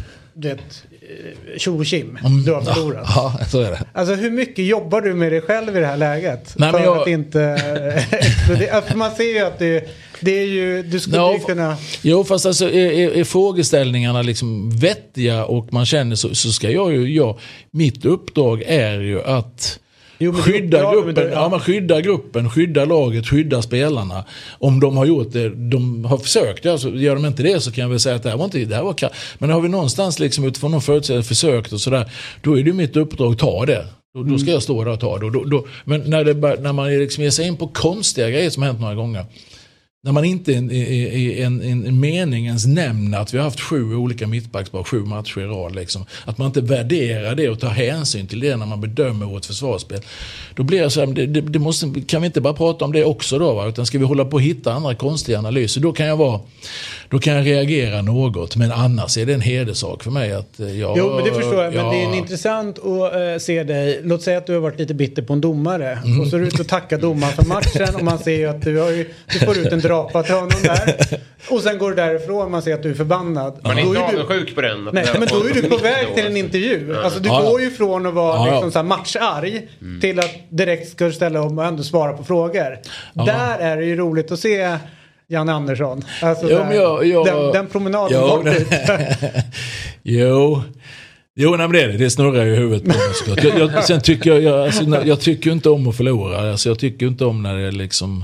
tjo och kim. Du har förlorat. Ja, så är det. Alltså hur mycket jobbar du med dig själv i det här läget? Nej, men att inte för man ser ju att det är ju, du skulle ju kunna... Jo, fast alltså är frågeställningarna liksom vettiga och man känner så ska mitt uppdrag är ju att skydda gruppen, skydda laget, skydda spelarna. Om de har gjort det, de har försökt, alltså gör de inte det så kan jag väl säga att det här var men har vi någonstans liksom utifrån någon förutsättning försökt och sådär, då är det mitt uppdrag att ta det. Då ska jag stå där och ta det. Men när man liksom ger sig in på konstiga grejer som har hänt några gånger, när man inte i en meningens nämner att vi har haft 7 olika mittbacks på 7 matcher i rad, liksom. Att man inte värderar det och tar hänsyn till det när man bedömer vårt försvarsspel, då blir det så här, kan vi inte bara prata om det också då, va? Utan ska vi hålla på att hitta andra konstiga analyser, då kan jag reagera något, men annars är det en hederssak för mig att Jo, men det förstår jag, men det är intressant att se dig. Låt säga att du har varit lite bitter på en domare och så är du ute och tackar domaren för matchen och man ser ju att du får ut en drapa till honom där och sen går du därifrån och man ser att du är förbannad. Man är inte avundsjuk på den. Nej, men då är du på väg till en intervju. Alltså du går ju från att vara liksom så här matcharg till att direkt ska du ställa om och ändå svara på frågor. Där är det ju roligt att se Jan Andersson. Alltså den promenaden bort dit. Jo, nej, men det snurrar ju i huvudet på mig. Sen tycker jag tycker inte om att förlora. Alltså jag tycker inte om när det liksom...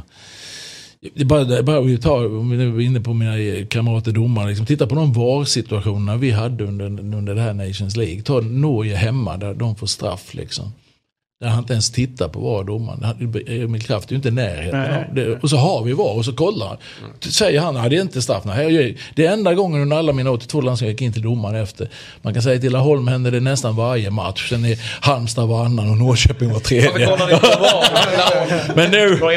Bara vi tar, om vi nu är inne på mina kamrater domare, liksom, titta på de VAR-situationerna vi hade under det här Nations League. Ta Norge hemma där de får straff liksom. Där han inte ens tittar på VAR-domaren. Emil Kraft är ju inte i närheten. Och så har vi VAR och så kollar. Säger han, det är inte straff. Nej, det är enda gången under alla mina 82 landslag jag gick in till domaren efter. Man kan säga att i Laholm händer det nästan varje match. Sen är Halmstad varannan och Norrköping var tredje. Men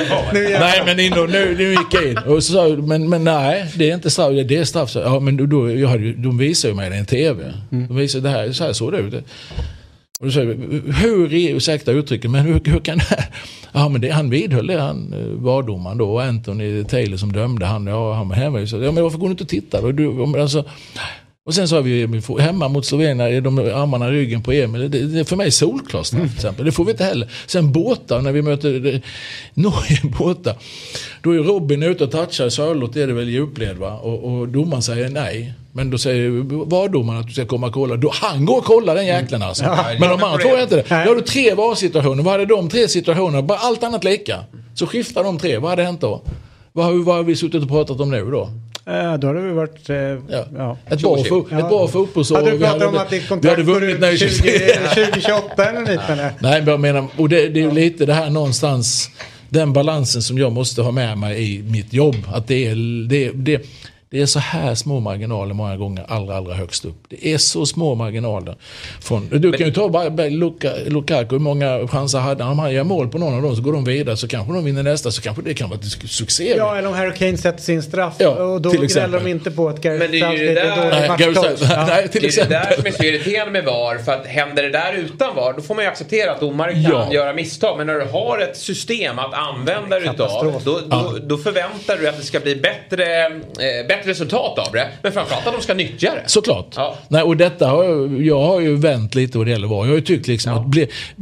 nu gick jag in. Och så sa men nej, det är inte straff. Det är straff. Ja, men de visar ju mig det i en tv. De visar det här, så här såg det ut. Och du säger, hur ursäkta uttrycket, men hur kan det? Ja, men han vidhöll det, han var domaren då, och Anthony Taylor som dömde han var hemma. Ja, men varför går du inte och tittar? Och sen så har vi hemma mot Slovenien, de armarna i ryggen på Emil. Det är för mig solklart till exempel. Det får vi inte heller. Sen båtar, när vi möter Norge båtar, då är Robin ute och touchar Sörlott, är det väl djupled, va? Och domaren säger nej. Men då säger VAR-domaren att du ska komma och kolla. Då han går och kollar den jäklen alltså. Men de andra tror jag inte det. Då har du 3 VAR-situationer. Vad hade de 3 situationer? Bara allt annat lika. Så skiftar de 3. Vad hade hänt då? Vad har vi suttit och pratat om nu då? Då hade vi varit ett bra fotbollsår. Hade du pratat om att det kontrakt går ut 2028 eller liknande? Nej, men jag menar, och det är ju lite det här någonstans, den balansen som jag måste ha med mig i mitt jobb. Att det är så här små marginaler många gånger allra högst upp. Det är så små marginaler. Du kan ju ta bara Lukaku, hur många chanser hade han? Om han gör mål på någon av dem så går de vidare, så kanske de vinner nästa, så kanske det kan vara ett succé. Ja, eller om Harry Kane sätter sin straff och då gnäller de inte på att Gareth Southgate det är det där som är så irriterande med VAR, för att händer det där utan VAR, då får man ju acceptera att domare kan göra misstag, men när du har ett system att använda utav, då förväntar du att det ska bli bättre resultat av det, men framförallt att de ska nyttja det. Såklart. Ja. Nej, och detta jag har ju vänt lite vad det gäller VAR. Jag har ju tyckt liksom att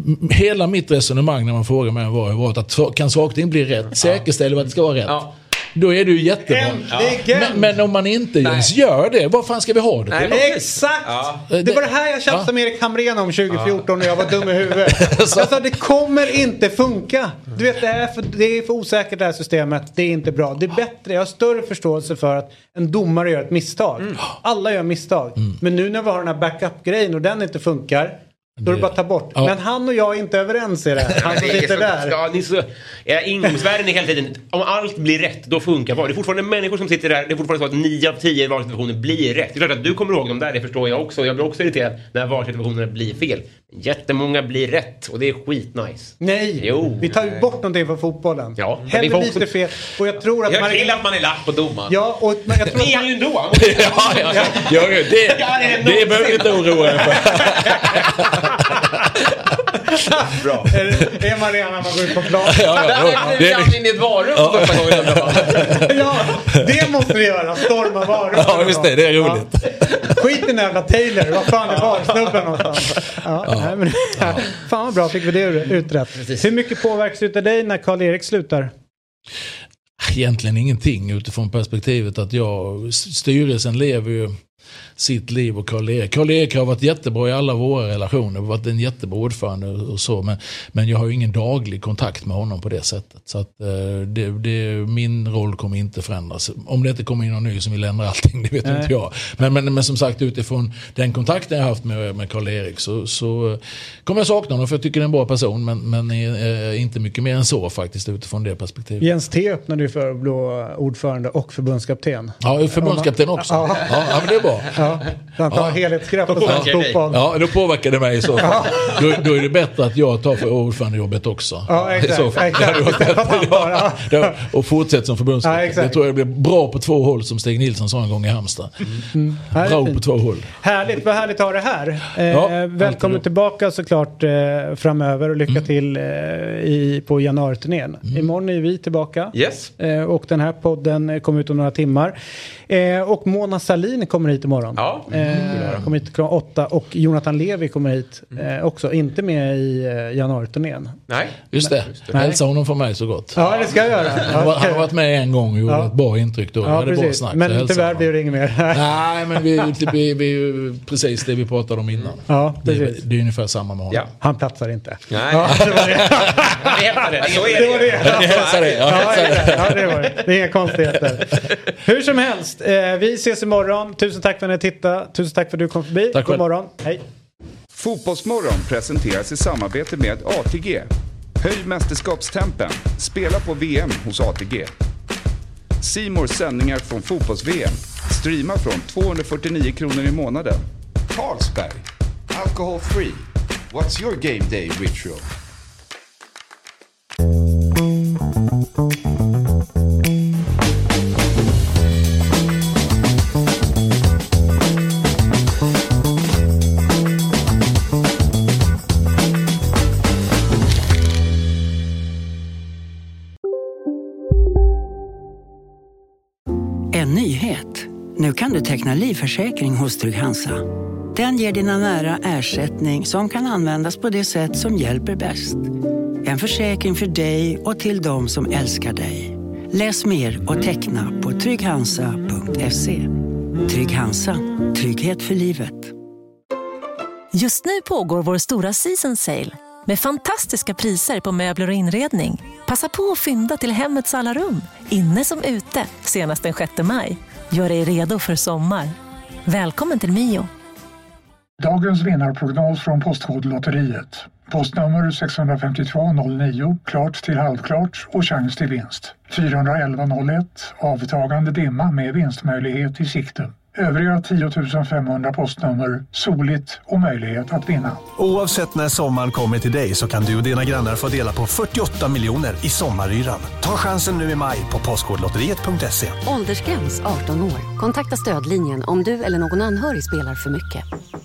hela mitt resonemang när man frågar mig var att kan saker bli rätt, säkerställer att det ska vara rätt. Ja. Då är det ju jättebra. Men om man inte ens gör det, vad fan ska vi ha det till? Exakt! Ja. Det var det här jag tjafsade med Erik Hamrén om 2014 när jag var dum i huvudet. Jag sa, det kommer inte funka. Du vet, det är för osäkert det här systemet. Det är inte bra. Det är bättre, jag har större förståelse för att en domare gör ett misstag. Alla gör misstag. Men nu när vi har den här backup-grejen och den inte funkar, då är det bara ta bort. Ja. Men han och jag är inte överens i det här. Han sitter där. Ingångsvärden är hela tiden, om allt blir rätt, då funkar det. Det är fortfarande människor som sitter där. Det är fortfarande så att 9 av 10 valsituationer blir rätt. Det är klart att du kommer ihåg dem där, det förstår jag också. Jag blir också irriterad när valsituationerna blir fel. Jättemånga blir rätt och det är skitnice. Nej, vi tar ju bort någonting från fotbollen. Ja, heller lite fel. Och jag tror att jag vill att man är lapp på domaren. Ja, och jag tror det är han ju ändå. Det behöver inte oroa er för. Bra. Är man redan när man går ut på plan? Det är in i ett varum. Ja, det måste vi göra. Storma varum. Ja, visst det är roligt. Skit i den jävla Taylor. Vad fan är varsnubben någonstans? Fan vad bra, fick vi det utrett. Hur mycket påverkas utav dig när Karl-Erik slutar? Egentligen ingenting utifrån perspektivet att styrelsen lever ju sitt liv och Karl-Erik har varit jättebra i alla våra relationer, har varit en jättebra ordförande och så, men jag har ju ingen daglig kontakt med honom på det sättet, så att min roll kommer inte förändras. Om det inte kommer in någon ny som vill ändra allting, det vet inte jag. Men som sagt, utifrån den kontakten jag har haft med Karl-Erik så kommer jag sakna honom, för jag tycker det är en bra person, men inte mycket mer än så faktiskt utifrån det perspektivet. Jens T öppnade ju för att bli ordförande och förbundskapten. Ja, förbundskapten också. Ja, men det är bra. Ja, han tar helhetsgrepp på svensk fotboll. Ja, då påverkar det mig i så fall. Då är det bättre att jag tar för ordförandejobbet också. Ja, exakt. Och fortsätter som förbundskapten. Det tror jag blir bra på 2 håll, som Stig Nilsson sa en gång i Halmstad. Bra på 2 håll. Härligt, vad härligt att ha det här. Välkommen tillbaka såklart framöver och lycka till på januariturnén. Imorgon är vi tillbaka. Yes. Och den här podden kommer ut om några timmar. Och Mona Sahlin kommer hit imorgon. Ja. Kommer hit klockan 8 och Jonathan Levi kommer hit också, inte med i januariturnén. Nej, just det. Hälsa honom från mig så gott. Ja, det ska jag göra. Han har varit med en gång och gjorde ett bra intryck då. Ja, det bra snack, men tyvärr blir det inget mer. Nej, men vi precis det vi pratade om innan. Ja, det är ungefär samma med honom. Ja. Han platsar inte. Nej. Ja, det var det. Det var det. Det är inga konstigheter. Hur som helst, vi ses imorgon. Tusen tack för att ni tittade. Tusen tack för att du kom förbi. Tack. God morgon. Hej. Fotbollsmorgon presenteras i samarbete med ATG. Höj mästerskapstempen. Spela på VM hos ATG. C More sändningar från fotbolls-VM. Streama från 249 kronor i månaden. Carlsberg. Alcohol free. What's your game day ritual? En nyhet. Nu kan du teckna livförsäkring hos Trygg-Hansa. Den ger dina nära ersättning som kan användas på det sätt som hjälper bäst. En försäkring för dig och till de som älskar dig. Läs mer och teckna på trygghansa.se. Trygg-Hansa. Trygghet för livet. Just nu pågår vår stora season sale med fantastiska priser på möbler och inredning. Passa på att fynda till hemmets alla rum, inne som ute, senast den 6 maj. Gör dig redo för sommar. Välkommen till Mio. Dagens vinnarprognos från Postkodlotteriet. Postnummer 65209, klart till halvklart och chans till vinst. 41101, avtagande dimma med vinstmöjlighet i sikte. Övriga 10 500 postnummer, soligt och möjlighet att vinna. Oavsett när sommaren kommer till dig så kan du och dina grannar få dela på 48 miljoner i sommaryran. Ta chansen nu i maj på postkodlotteriet.se. Åldersgräns 18 år. Kontakta stödlinjen om du eller någon anhörig spelar för mycket.